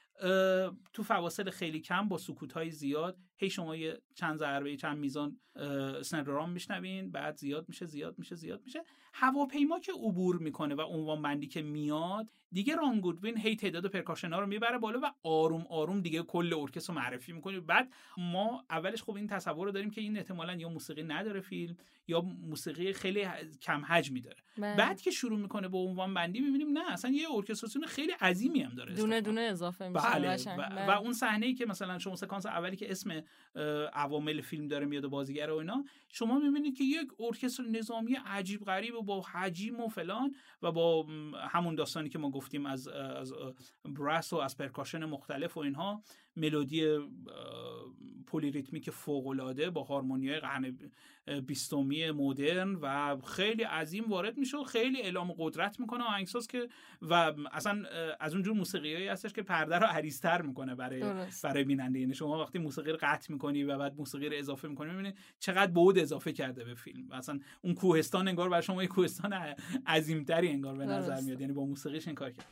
تو فواصل خیلی کم با سکوت‌های زیاد، هی شما یه چند ضربه چند میزان اسنر درام میشنوین، بعد زیاد میشه، هواپیما که عبور میکنه و عنوان بندی که میاد دیگه، ران گودوین هی تعداد پرکاشن‌ها رو میبره بالا و آروم آروم دیگه کل ارکستر رو معرفی میکنه. بعد ما اولش خب این تصور رو داریم که این احتمالاً یا موسیقی نداره فیلم یا موسیقی خیلی کم حجمی داره. بعد که شروع میکنه با عنوان بندی میبینیم نه، اصلا یه ارکستراسیون خیلی عظیمی هم داره، دونه دونه اضافه میشه. و اون صحنه‌ای که مثلا شما سکانس اولی که اسم عوامل فیلم داره میاد و بازیگر و اینا، شما میبینید که یک ارکستر نظامی عجیب غریب و با حجم و فلان و با همون داستانی که ما گفتیم از براس و از پرکاشن مختلف و اینها، ملودی پلی ریتمیک فوق‌العاده با هارمونیای قرن 20 مدرن و خیلی عظیم وارد میشه و خیلی اعلام قدرت میکنه آهنگساز که و اصلا از اونجور موسیقیایی هستش که پرده رو عریض‌تر میکنه برای بیننده. یعنی شما وقتی موسیقی رو قطع میکنی و بعد موسیقی رو اضافه میکنی میبینید چقدر بعد اضافه کرده به فیلم، اصلا اون کوهستان انگار برای شما یه کوهستان عظیم‌تری انگار به نظر میاد، یعنی با موسیقیش این کار کرد.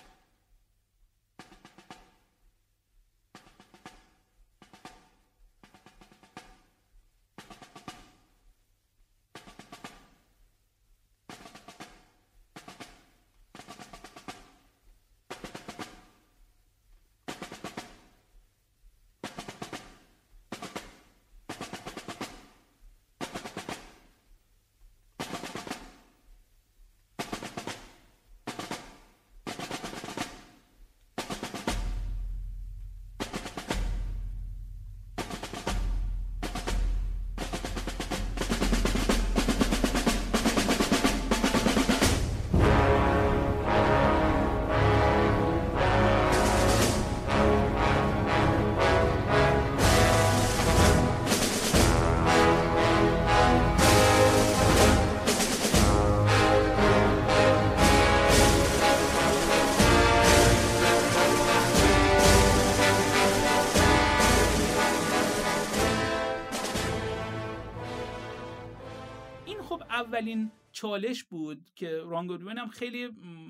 اولین چالش بود که ران گودوین هم خیلی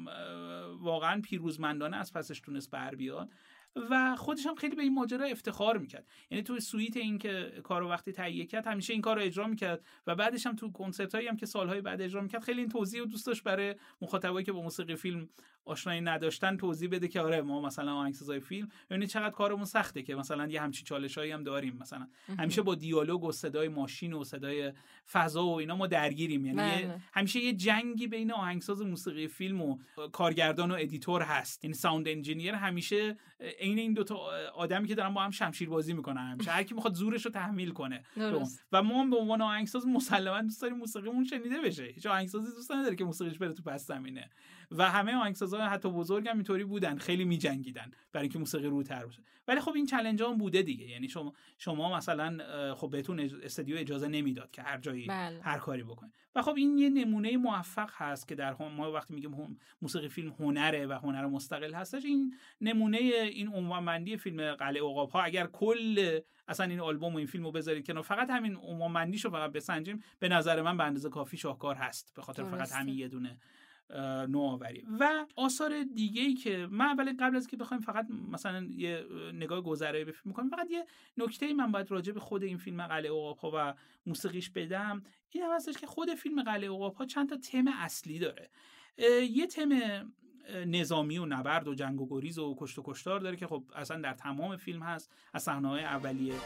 واقعا پیروزمندانه از پسش تونست بر بیاد و خودش هم خیلی به این ماجرا افتخار میکرد. یعنی تو سویت این که کارو وقتی تهیه کرد همیشه این کارو اجرا میکرد و بعدش هم تو کنسرتایی هم که سالهای بعد اجرا میکرد خیلی این توضیح رو دوست داشت برای مخاطبایی که با موسیقی فیلم آشنایی نداشتن توضیح بده که آره ما مثلا آهنگسازای فیلم یعنی چقدر کارمون سخته که مثلا یه همچین چالشایی هم داریم، مثلا همیشه با دیالوگ و صدای ماشین و صدای فضا و اینا ما درگیریم، یعنی همیشه یه جنگی بین آهنگساز موسیقی فیلم و کارگردان و ادیتور هست. یعنی ساوند انجینیر همیشه عین این دو تا آدمی که دارن با هم شمشیر بازی میکنن، همیشه هر کی میخواد زورش رو تحمیل کنه و ما به عنوان آهنگساز مسلماً دوست داریم موسیقیمون شنیده بشه. هیچ آهنگسازی دوست نداره که موسیقیش بره تو پس زمینه و همه آهنگسازا حتی بزرگ هم اینطوری بودن، خیلی میجنگیدن برای اینکه موسیقی روتر باشه. ولی خب این چالنج‌ها هم بوده دیگه، یعنی شما مثلا خب بهتون استودیو اجازه نمیداد که هر جایی هر کاری بکنید و خب این یه نمونه موفق هست که در ما وقتی میگیم موسیقی فیلم هنره و هنر مستقل هستش، این نمونه این عنوان‌بندی فیلم قلعه عقاب‌ها اگر کل اصلا این آلبوم و این فیلمو بذارید کنار فقط همین عنوان‌بندیشو فقط بسنجیم به نظر من به اندازه کافی شاهکار هست به خاطر فقط همین یه دونه نوآوری. و آثار دیگه‌ای که من قبل از که بخوایم فقط مثلا یه نگاه گذرایی به فیلم کنیم، فقط یه نکته‌ای من باید راجع به خود این فیلم قلعه عقاب‌ها و موسیقیش بدم. این هم هستش که خود فیلم قلعه عقاب‌ها چند تا تم اصلی داره. یه تم نظامی و نبرد و جنگ و گریز و کشت و کشتار داره که خب اصلا در تمام فیلم هست از صحنه‌های اولیه.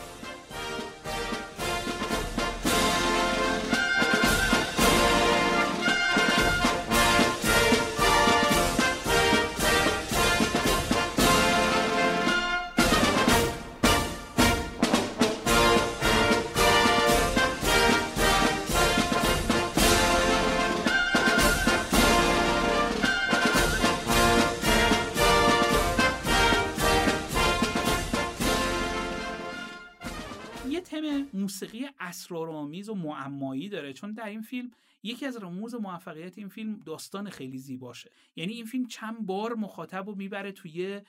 موسیقی اسرارآمیز و معمایی داره، چون در این فیلم یکی از رموز موفقیت این فیلم داستان خیلی زیباشه. یعنی این فیلم چند بار مخاطب رو میبره توی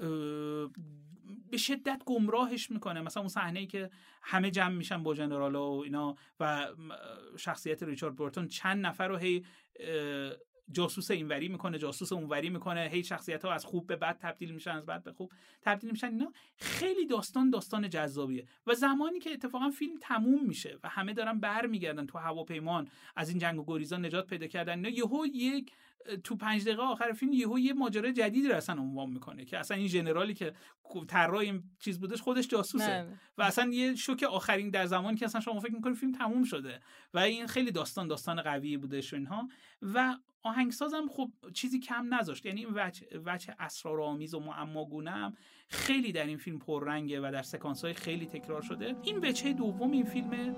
به شدت گمراهش میکنه. مثلا اون صحنه‌ای که همه جمع میشن با جنرالا و اینا و شخصیت ریچارد بورتون چند نفر رو هی جاسوس اینوری میکنه، جاسوس اونوری میکنه، هی شخصیت‌ها از خوب به بد تبدیل میشن، از بد به خوب تبدیل میشن. اینا خیلی داستان جذابیه. و زمانی که اتفاقا فیلم تموم میشه و همه دارن برمیگردن تو هواپیمان از این جنگ و گریزا نجات پیدا کردن، اینا یهو یک تو 5 دقیقه آخر فیلم یهو یه ماجرای جدیدی رو اصلا عنوان میکنه که اصلا این ژنرالی که طراح این چیز بودش خودش جاسوسه و اصلا یه شوک آخرین در زمانی که اصلا شما فکر میکنید فیلم تموم شده. و این خیلی داستان قوی بودش و اینها. و آهنگسازم خب چیزی کم نذاشت. یعنی این وجه اسرارآمیز و معماگونه هم خیلی در این فیلم پررنگه و در سکانس‌های خیلی تکرار شده. این وجه دوم این فیلمه.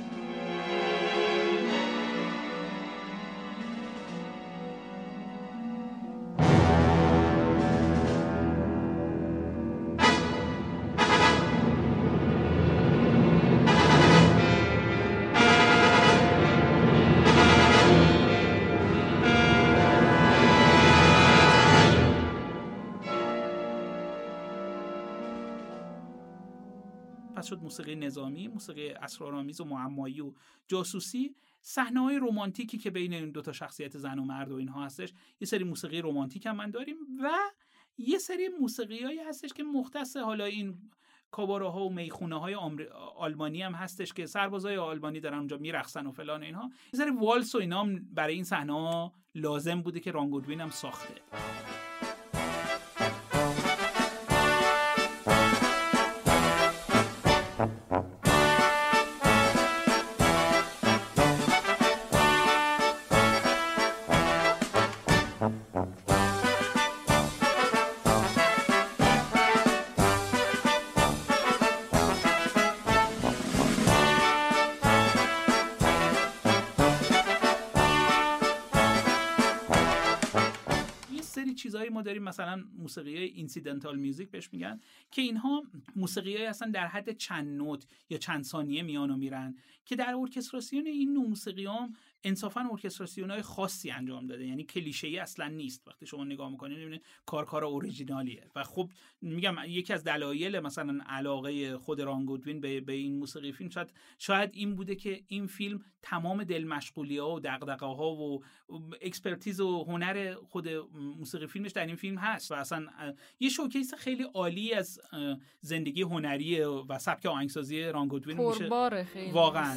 شد موسیقی نظامی، موسیقی اسرارآمیز و معمایی و جاسوسی، صحنه‌های رمانتیکی که بین این دو تا شخصیت زن و مرد و اینها هستش. یه سری موسیقی رمانتیک هم من داریم و یه سری موسیقیایی هستش که مختص حالا این کاباراها و میخونه‌های آلمانی هم هستش که سربازای آلمانی دارن اونجا میرقصن و فلان و اینها. یه سری والس و اینا هم برای این صحنه‌ها لازم بوده که ران گودوین هم ساخته. چیزایی ما داریم مثلا موسیقی اینسیدنتال میوزیک بهش میگن که اینها موسیقیایی هستن در حد چند نوت یا چند ثانیه میانو میرن که در ارکستراسیون این نوع موسیقیام انصافا ارکستراسیونای خاصی انجام داده. یعنی کلیشه‌ای اصلا نیست. وقتی شما نگاه میکنید میبینید کار اورجینالیه. و خب میگم یکی از دلایل مثلا علاقه خود ران گودوین به این موسیقی فیلم شاید این بوده که این فیلم تمام دل مشغولی‌ها و دغدغه‌ها و اکسپرتیز و هنر خود موسیقی فیلمش در این فیلم هست و اصلا یه شوکیس خیلی عالی از زندگی هنری و سبک آهنگسازی ران گودوین میشه. واقعا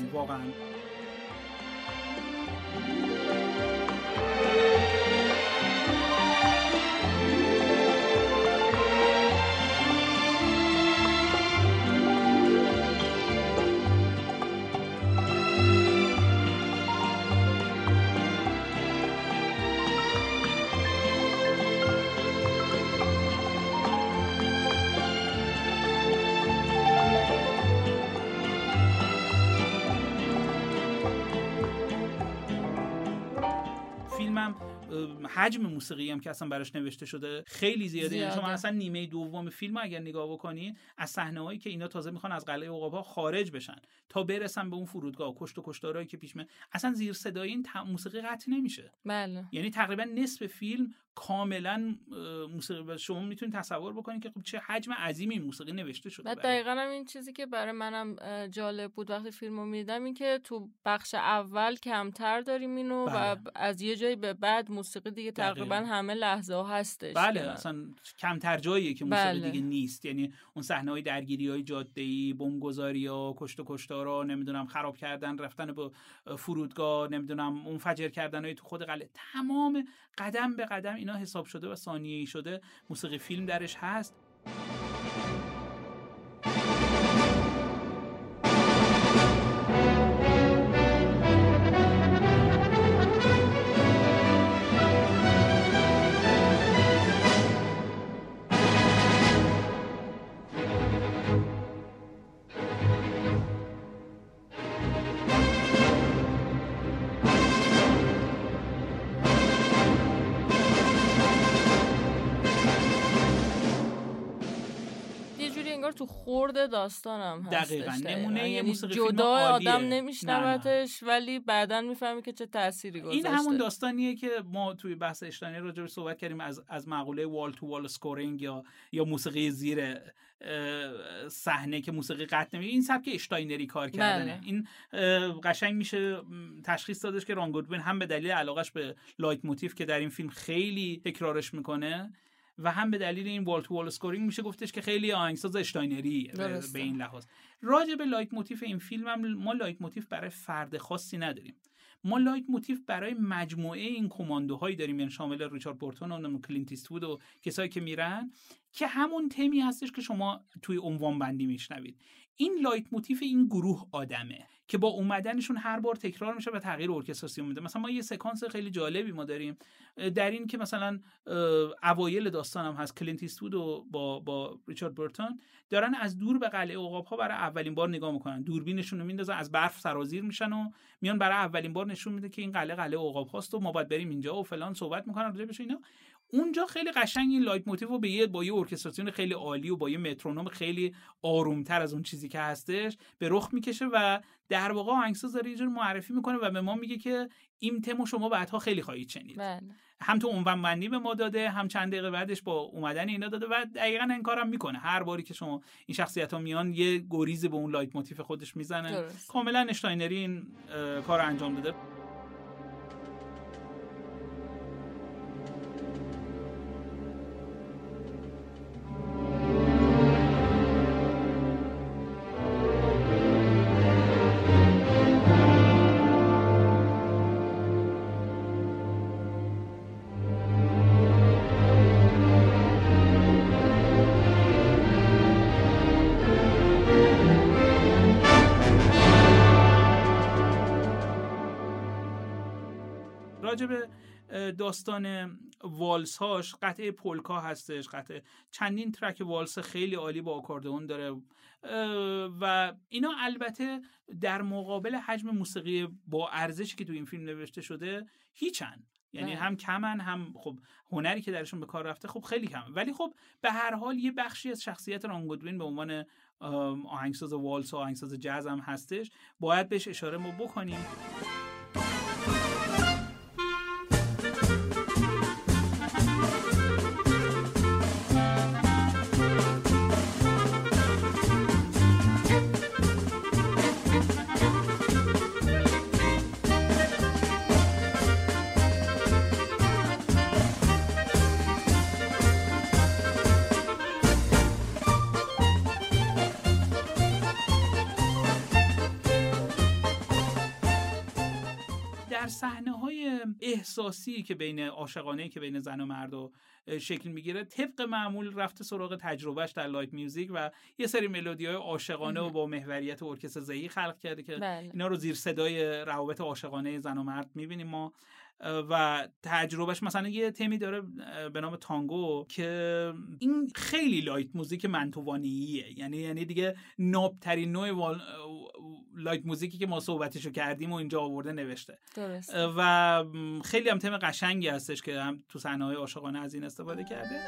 حجم موسیقی هم که اصلا براش نوشته شده خیلی زیاده. یعنی شما اصلا نیمه دوم فیلم اگر نگاه بکنید از صحنه‌هایی که اینا تازه میخوان از قلعه عقاب‌ها خارج بشن تا برسن به اون فرودگاه، کشت و کشتارهایی که پیش میاد، اصلا زیر صدای این موسیقی قطع نمیشه. بله. یعنی تقریبا نصف فیلم کاملا موسیقی. شما میتونید تصور بکنید که خب چه حجم عظیمی این موسیقی نوشته شده. دقیقاً هم این چیزی که برای منم جالب بود وقتی فیلمو میدیدم این که تو بخش اول کمتر داریم اینو و از یه جایی به بعد موسیقی دیگه تقریبا همه لحظه ها هستش. بله اصلا کمتر جاییه که موسیقی دیگه نیست. یعنی اون صحنه‌های درگیری‌های جاده‌ای، بمبگذاری‌ها، کشت و کشتارا، نمیدونم خراب کردن، رفتن به فرودگاه، نمیدونم منفجر کردنای تو خود قلعه، تمام قدم به قدم اینا حساب شده و ثانیه‌ای شده موسیقی فیلم درش هست. تو خورده داستانم هستش. دقیقاً نمونه یعنی موسیقی جدا آدم نمیشنوتش ولی بعداً میفهمی که چه تأثیری گذاشته. این همون داستانیه که ما توی بحث اشتانی راجع بهش صحبت کردیم از مقوله وال تو وال اسکورینگ یا موسیقی زیر صحنه که موسیقی قطع نمیشه. این سبک اشتاینری کار کردنه. این قشنگ میشه تشخیص دادش که ران گودوین هم به دلیل علاقش به لایت موتیف که در این فیلم خیلی تکرارش میکنه و هم به دلیل این وال تو وال اسکورینگ میشه گفتش که خیلی آهنگساز اشتاینری به این لحاظ. راجع به لایت موتیف این فیلم هم ما لایت موتیف برای فرد خاصی نداریم. ما لایت موتیف برای مجموعه این کماندوهایی داریم، یعنی شامل ریچارد بورتون و کلینت ایستوود و کسایی که میرن که همون تمی هستش که شما توی عنوان بندی میشنوید. این لایت موتیف این گروه آدمه که با اومدنشون هر بار تکرار میشه و تغییر ارکستراسیون میده. مثلا ما یه سکانس خیلی جالبی ما داریم در این که مثلا اوایل داستان هم هست کلینت ایستوود و با ریچارد بورتون دارن از دور به قلعه عقاب‌ها برای اولین بار نگاه میکنن، دوربینشون رو میندازن، از برف سرازیر میشن و میان برای اولین بار نشون میده که این قلعه عقاب‌هاست و ما باید بریم اینجا و فلان صحبت میکنن راجع بهش اینا. اونجا خیلی قشنگ این لایت موتیو رو با یه ارکستراسیون خیلی عالی و با یه مترونوم خیلی آرومتر از اون چیزی که هستش به رخ میکشه و در واقع آهنگساز داره یه جور معرفی میکنه و به ما میگه که این تمو شما بعدها خیلی خواهید شنید. هم تو عنوان بندی به ما داده، هم چند دقیقه بعدش با اومدن اینا داده و دقیقاً این کارم میکنه. هر باری که شما این شخصیت‌ها میان یه گریز به اون لایت موتیف خودش میزنه. کاملا اشتاینری این کارو انجام داده. راجب داستان والس هاش قطعه پولکا هستش، قطعه چندین ترک والس خیلی عالی با آکاردئون داره و اینا البته در مقابل حجم موسیقی با ارزشی که تو این فیلم نوشته شده هیچن، یعنی هم کمن، هم خب هنری که درشون به کار رفته خب خیلی کمن، ولی خب به هر حال یه بخشی از شخصیت ران گودوین به عنوان آهنگساز والس و آهنگساز جاز هم هستش، باید بهش اشاره ما بکنیم. صحنه‌های احساسی که بین عاشقانه‌ای که بین زن و مرد شکل میگیره طبق معمول رفته سراغ تجربهش در لایت میوزیک و یه سری ملودی‌های عاشقانه و با محوریت ارکستر زهی خلق کرده که اینا رو زیر صدای روابط عاشقانه زن و مرد می‌بینیم ما. و تجربهش مثلا یه تمی داره به نام تانگو که این خیلی لایت موزیک منتوانیه، یعنی دیگه نابترین نوع لایت موزیکی که ما صحبتشو کردیم و اینجا آورده نوشته. درست. و خیلی هم تم قشنگی هستش که هم تو صحنه‌های عاشقانه از این استفاده کرده.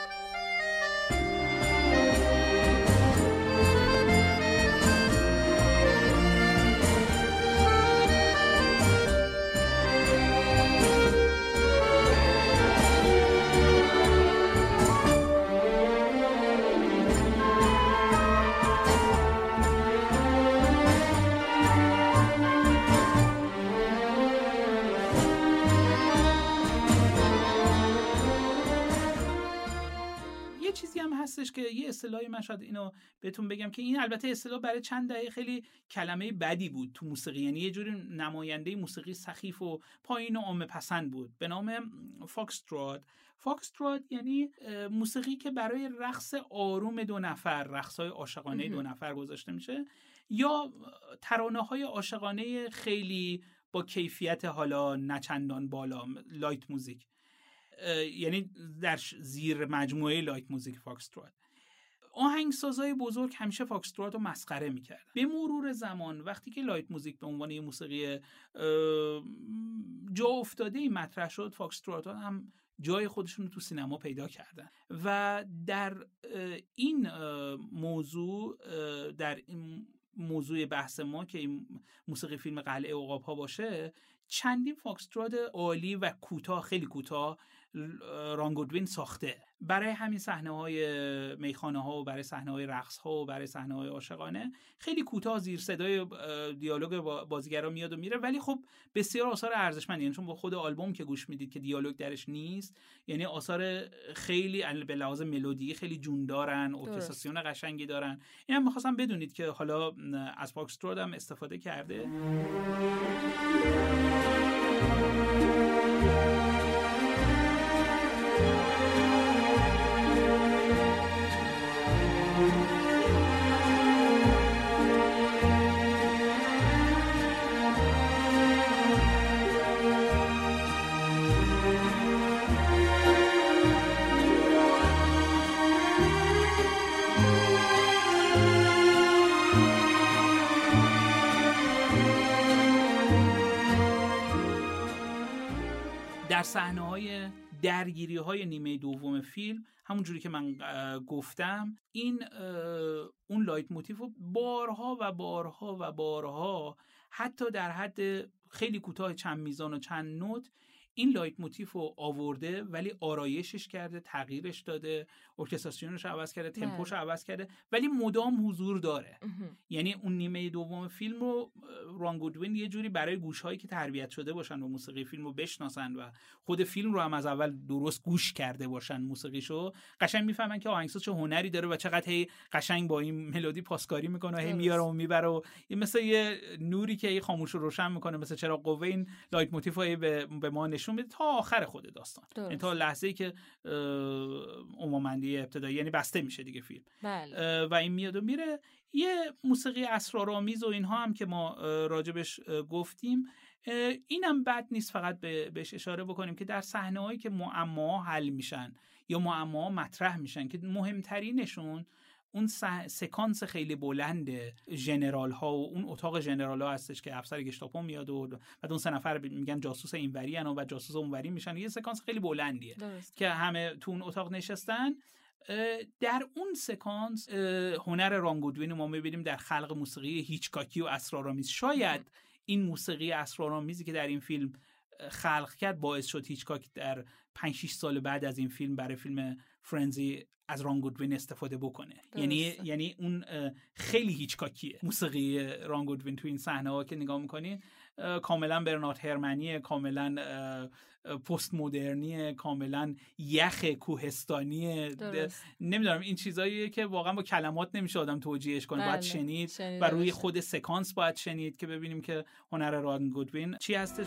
هستش که یه اصطلاحی من شاید اینو بهتون بگم که این البته اصطلاح برای چند دهه خیلی کلمه بدی بود تو موسیقی، یعنی یه جوری نماینده موسیقی سخیف و پایین و عامه پسند بود به نام فاکسترات. فاکسترات یعنی موسیقی که برای رقص آروم دو نفر، رقص‌های عاشقانه دو نفر گذاشته میشه، یا ترانه‌های عاشقانه خیلی با کیفیت حالا نچندان بالا، لایت موزیک، یعنی در زیر مجموعه لایت موزیک فاکسترات. آهنگسازای بزرگ همیشه فاکسترات رو مسخره میکردن. به مرور زمان وقتی که لایت موزیک به عنوان یه موسیقی جا افتاده‌ای مطرح شد، فاکسترات هم جای خودشون رو تو سینما پیدا کردن و در این موضوع، در این موضوع بحث ما که این موسیقی فیلم قلعه عقاب‌ها باشه، چندین فاکسترات عالی و کوتاه، خیلی کوتاه ران گودوین ساخته برای همین صحنه‌های میخانه‌ها و برای صحنه‌های رقص‌ها و برای صحنه‌های عاشقانه. خیلی کوتاه زیر صدای دیالوگ بازیگرا میاد و میره، ولی خب بسیار آثار ارزشمند، یعنی چون با خود آلبوم که گوش میدید که دیالوگ درش نیست، یعنی آثار خیلی به لحاظ ملودی خیلی جون دارن، ارکستراسیون قشنگی دارن. اینم می‌خواستم بدونید که حالا از فاکسترات هم استفاده کرده. در صحنه‌های درگیری‌های نیمه دوم فیلم، همونجوری که من گفتم، این اون لایت موتیف رو بارها و بارها و بارها، حتی در حد خیلی کوتاه چند میزان و چند نوت، این لایت موتیف رو آورده ولی آرایشش کرده، تغییرش داده، ارکستراسیونش عوض کرده، تمپوش عوض کرده، ولی مدام حضور داره. یعنی اون نیمه دوم فیلم رو ران گودوین یه جوری برای گوش‌هایی که تربیت شده باشن و موسیقی فیلم رو بشناسن و خود فیلم رو هم از اول درست گوش کرده باشن، موسیقیشو قشنگ میفهمن که آهنگساز چه هنری داره و چقدر هی قشنگ با این ملودی پاسکاری میکنه، هی میاره و میبره و مثل یه نوری که خاموش رو روشن میکنه، مثل چراغ قوه این لایت موتیف رو به ما نشون میده تا آخر خود داستان، یعنی تا لحظه‌ای که عمومندی ابتدایی، یعنی بسته میشه دیگه فیلم. بله. و این میاد و میره. یه موسیقی اسرارآمیز و اینها هم که ما راجبش گفتیم، اینم بد نیست فقط بهش اشاره بکنیم که در صحنه‌هایی که معما حل میشن یا معما مطرح میشن که مهمترینشون اون سکانس خیلی بلند ژنرال ها و اون اتاق ژنرال ها هستش که افسر گشتاپو میاد و بعد اون سه نفر میگن جاسوس اینوری ان و جاسوس اونوری میشن. یه سکانس خیلی بلندیه که همه تو اون اتاق نشستن. در اون سکانس هنر ران گودوین ما میبینیم در خلق موسیقی هیچکاکی و اسرارآمیز. شاید این موسیقی اسرارآمیزی که در این فیلم خلق کرد باعث شد هیچکاک در 5-6 سال بعد از این فیلم برای فیلم فرنزی از ران گودوین استفاده بکنه. یعنی اون خیلی هیچکاکیه موسیقی ران گودوین تو این صحنه ها که نگاه میکنین، کاملا برنارد هرمنیه، کاملا پست مدرنیه، کاملا یخ کوهستانیه. نمیدونم، این چیزاییه که واقعا با کلمات نمیشه آدم توجیهش کنه. باید شنید و روی خود سکانس باید شنید که ببینیم که هنر ران گودوین چی هستش.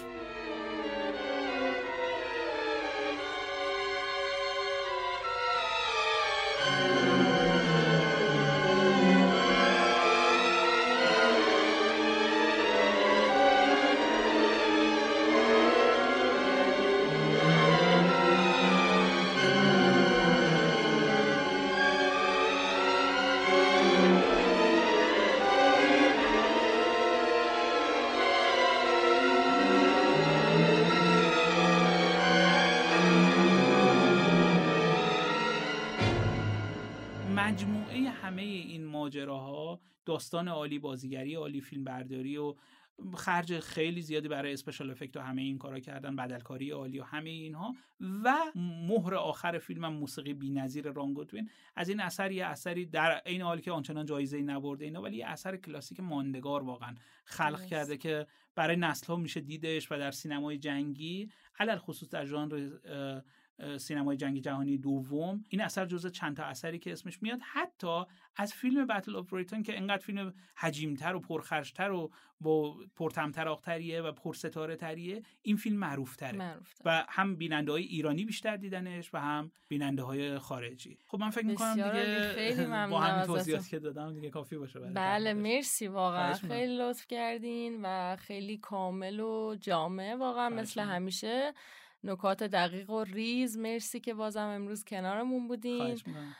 مجموعه همه این ماجراها، داستان عالی، بازیگری عالی، فیلم برداری و خرج خیلی زیادی برای اسپشیال افکت و همه این کارا کردن، بدلکاری عالی و همه اینها، و مهر آخر فیلمم موسیقی بی‌نظیر ران گودوین. از این اثر یه اثری در این حالی که آنچنان جایزه‌ای نبرده اینا، ولی یه اثر کلاسیک ماندگار واقعا خلق کرده که برای نسل‌ها میشه دیدش و در سینمای جنگی، علل خصوص در ژانر سینمای جنگی جهانی دوم، این اثر جزو چند تا اثری که اسمش میاد. حتی از فیلم بتل اف بریتون که انقدر فیلم حجیم‌تر و پرخرج‌تر و با پرطمطراق‌تریه و پرستاره‌تریه، این فیلم معروف‌تره و هم بیننده‌های ایرانی بیشتر دیدنش و هم بیننده‌های خارجی. خب من فکر می‌کنم دیگه خیلی ممنونم با همین توضیحاتی که دادم دیگه کافی باشه. بله مرسی، واقعا خیلی لطف کردین و خیلی کامل و جامع واقعا مثل همیشه، نکات دقیق و ریز. مرسی که بازم امروز کنارمون بودین.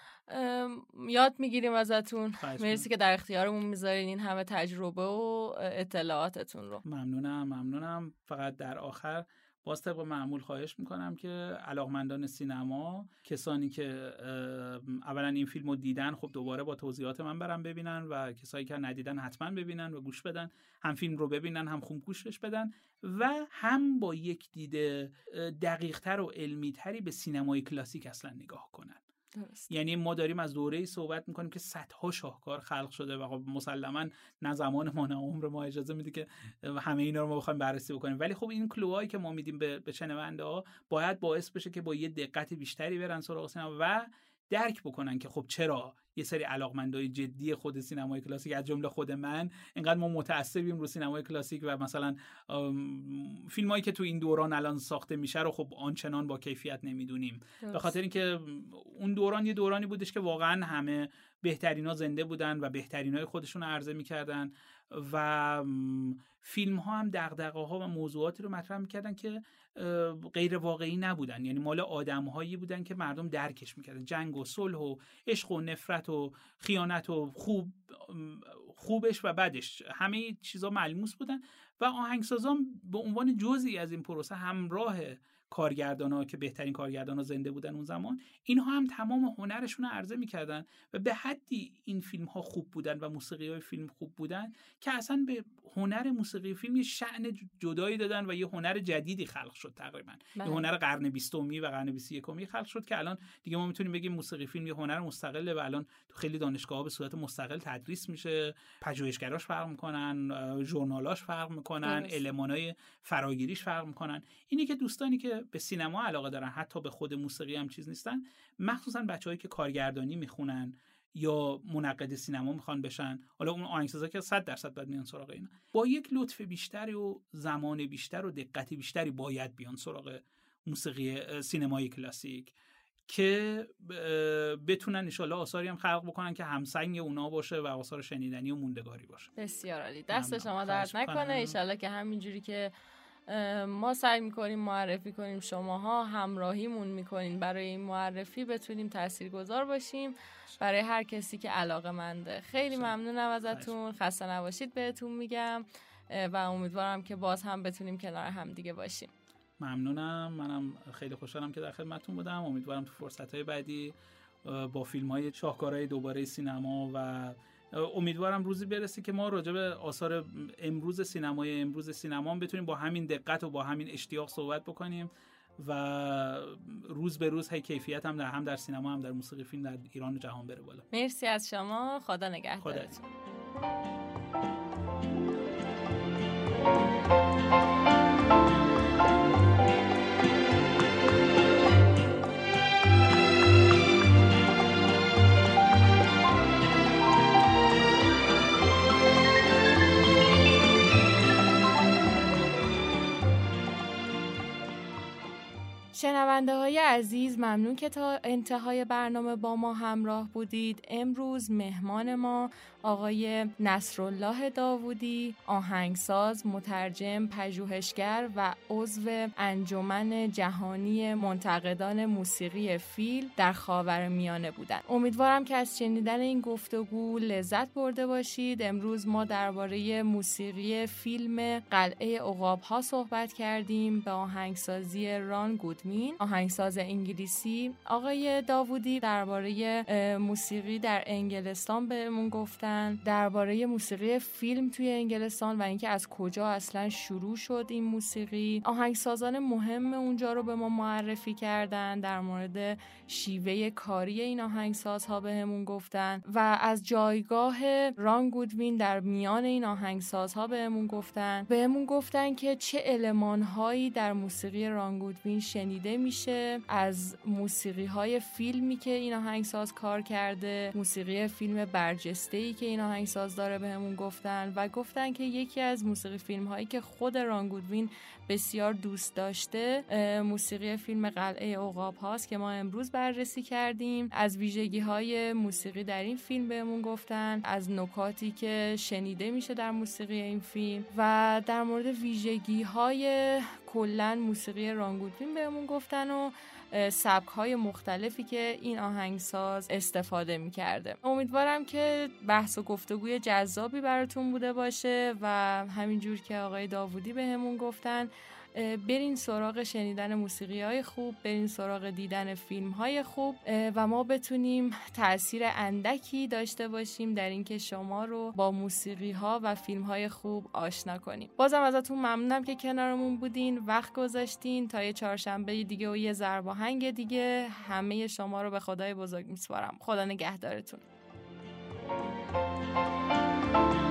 یاد میگیریم ازتون. مرسی که در اختیارمون میذارین این همه تجربه و اطلاعاتتون رو. ممنونم. فقط در آخر باز طبق معمول خواهش میکنم که علاقمندان سینما، کسانی که اولا این فیلمو دیدن، خب دوباره با توضیحات من برام ببینن و کسایی که ندیدن حتما ببینن و گوش بدن، هم فیلم رو ببینن هم خوب گوشش بدن و هم با یک دید دقیق‌تر و علمی‌تری به سینمای کلاسیک اصلا نگاه کنن. درست. یعنی ما داریم از دوره‌ای صحبت میکنیم که صدها شاهکار خلق شده و خب مسلماً نه زمان ما نه عمر ما اجازه میده که همه اینا رو ما بخوایم بررسی بکنیم، ولی خب این کلوهایی که ما میدیم به شنونده‌ها باید باعث بشه که با یه دقت بیشتری برن سراغ سینما و درک بکنن که خب چرا یه سری علاقمندای جدی خود سینمای کلاسیک از جمله خود من اینقدر ما متعصبیم رو سینمای کلاسیک و مثلا فیلمایی که تو این دوران الان ساخته میشه رو خب آنچنان با کیفیت نمیدونیم، به خاطر اینکه اون دوران یه دورانی بودش که واقعا همه بهترینا زنده بودن و بهترینای خودشون رو عرضه میکردن و فیلم ها هم دغدغه‌ها و موضوعاتی رو مطرح میکردن که غیر واقعی نبودن، یعنی مال آدم‌هایی بودن که مردم درکش میکردن، جنگ و صلح و عشق و نفرت و خیانت و خوبش و بدش، همه چیزا ملموس بودن و آهنگسازان به عنوان جزئی از این پروسه همراه کارگردانا که بهترین کارگردانا زنده بودن اون زمان، اینها هم تمام هنرشون رو عرضه میکردن و به حدی این فیلم ها خوب بودن و موسیقی های فیلم خوب بودن که اصلا به هنر موسیقی فیلم یه شأن جدایی دادن و یه هنر جدیدی خلق شد تقریبا. یه هنر قرن 20 و قرن 21 خلق شد که الان دیگه ما میتونیم بگیم موسیقی فیلم یه هنر مستقله و الان تو خیلی دانشگاه‌ها به صورت مستقل تدریس میشه، پژوهشگراش فرق میکنن، ژورنالاش فرق میکنن، المانای فراگیریش فرق میکنن. اینی که دوستانی که به سینما علاقه دارن، حتی به خود موسیقی هم چیز نیستن، مخصوصا بچه‌هایی که کارگردانی میخونن یا منقد سینما میخوان بشن، حالا اون آهنگسازا که 100% باید میان سراغ اینا، با یک لطف بیشتری و زمان بیشتر و دقت بیشتری باید بیان سراغ موسیقی سینمای کلاسیک که بتونن ان شاءالله آثاری هم خلق بکنن که همسنگ اونا باشه و آثار شنیدنی و موندگاری باشه. بسیار عالی، دست شما درد نکنه. ان شاءالله که همینجوری که ما سعی میکنیم معرفی کنیم، شماها همراهیمون میکنین برای این معرفی، بتونیم تاثیرگذار باشیم برای هر کسی که علاقه‌منده. خیلی ممنونم ازتون، خسته نباشید بهتون میگم و امیدوارم که باز هم بتونیم کنار هم دیگه باشیم. ممنونم، منم خیلی خوشحالم که در خدمتتون بودم. امیدوارم تو فرصت‌های بعدی با فیلم‌های شاهکارهای دوباره سینما و امیدوارم روزی برسه که ما راجع به آثار امروز سینما بتونیم با همین دقت و با همین اشتیاق صحبت بکنیم و روز به روز کیفیت هم در سینما هم در موسیقی فیلم در ایران و جهان بره بالا. مرسی از شما، خدا نگهدارتون. شنونده های عزیز، ممنون که تا انتهای برنامه با ما همراه بودید. امروز مهمان ما آقای نصرالله داوودی، آهنگساز، مترجم، پژوهشگر و عضو انجمن جهانی منتقدان موسیقی فیلم در خاورمیانه بودند. امیدوارم که از شنیدن این گفتگو لذت برده باشید. امروز ما درباره موسیقی فیلم قلعه عقاب‌ها صحبت کردیم به آهنگسازی ران گودوین گودوین، آهنگساز انگلیسی. آقای داوودی درباره موسیقی در انگلستان بهمون گفتن، درباره موسیقی فیلم توی انگلستان و اینکه از کجا اصلا شروع شد این موسیقی. آهنگسازان مهم اونجا رو به ما معرفی کردن، در مورد شیوه کاری این آهنگسازها بهمون گفتن و از جایگاه ران گودوین در میان این آهنگسازها بهمون گفتن که چه المان‌هایی در موسیقی ران گودوین شنیده میشه از موسیقی‌های فیلمی که این آهنگساز کار کرده، موسیقی فیلم برجسته‌ای که این آهنگساز داره بهمون گفتن و گفتن که یکی از موسیقی فیلم‌هایی که خود ران گودوین بسیار دوست داشته موسیقی فیلم قلعه عقاب هاست که ما امروز بررسی کردیم. از ویژگی‌های موسیقی در این فیلم بهمون گفتن، از نکاتی که شنیده میشه در موسیقی این فیلم و در مورد ویژگی‌های کلاً موسیقی ران گودوین بهمون گفتن و سبک‌های مختلفی که این آهنگساز استفاده می‌کرده. امیدوارم که بحث و گفتگوی جذابی براتون بوده باشه و همینجور که آقای داوودی بهمون گفتن برین سراغ شنیدن موسیقی‌های خوب، برین سراغ دیدن فیلم‌های خوب و ما بتونیم تأثیر اندکی داشته باشیم در اینکه شما رو با موسیقی‌ها و فیلم‌های خوب آشنا کنیم. بازم ازتون ممنونم که کنارمون بودین، وقت گذاشتین. تا یه چهارشنبه دیگه و یه ضرب آهنگ دیگه همه شما رو به خدای بزرگ میسپارم. خدا نگهدارتون.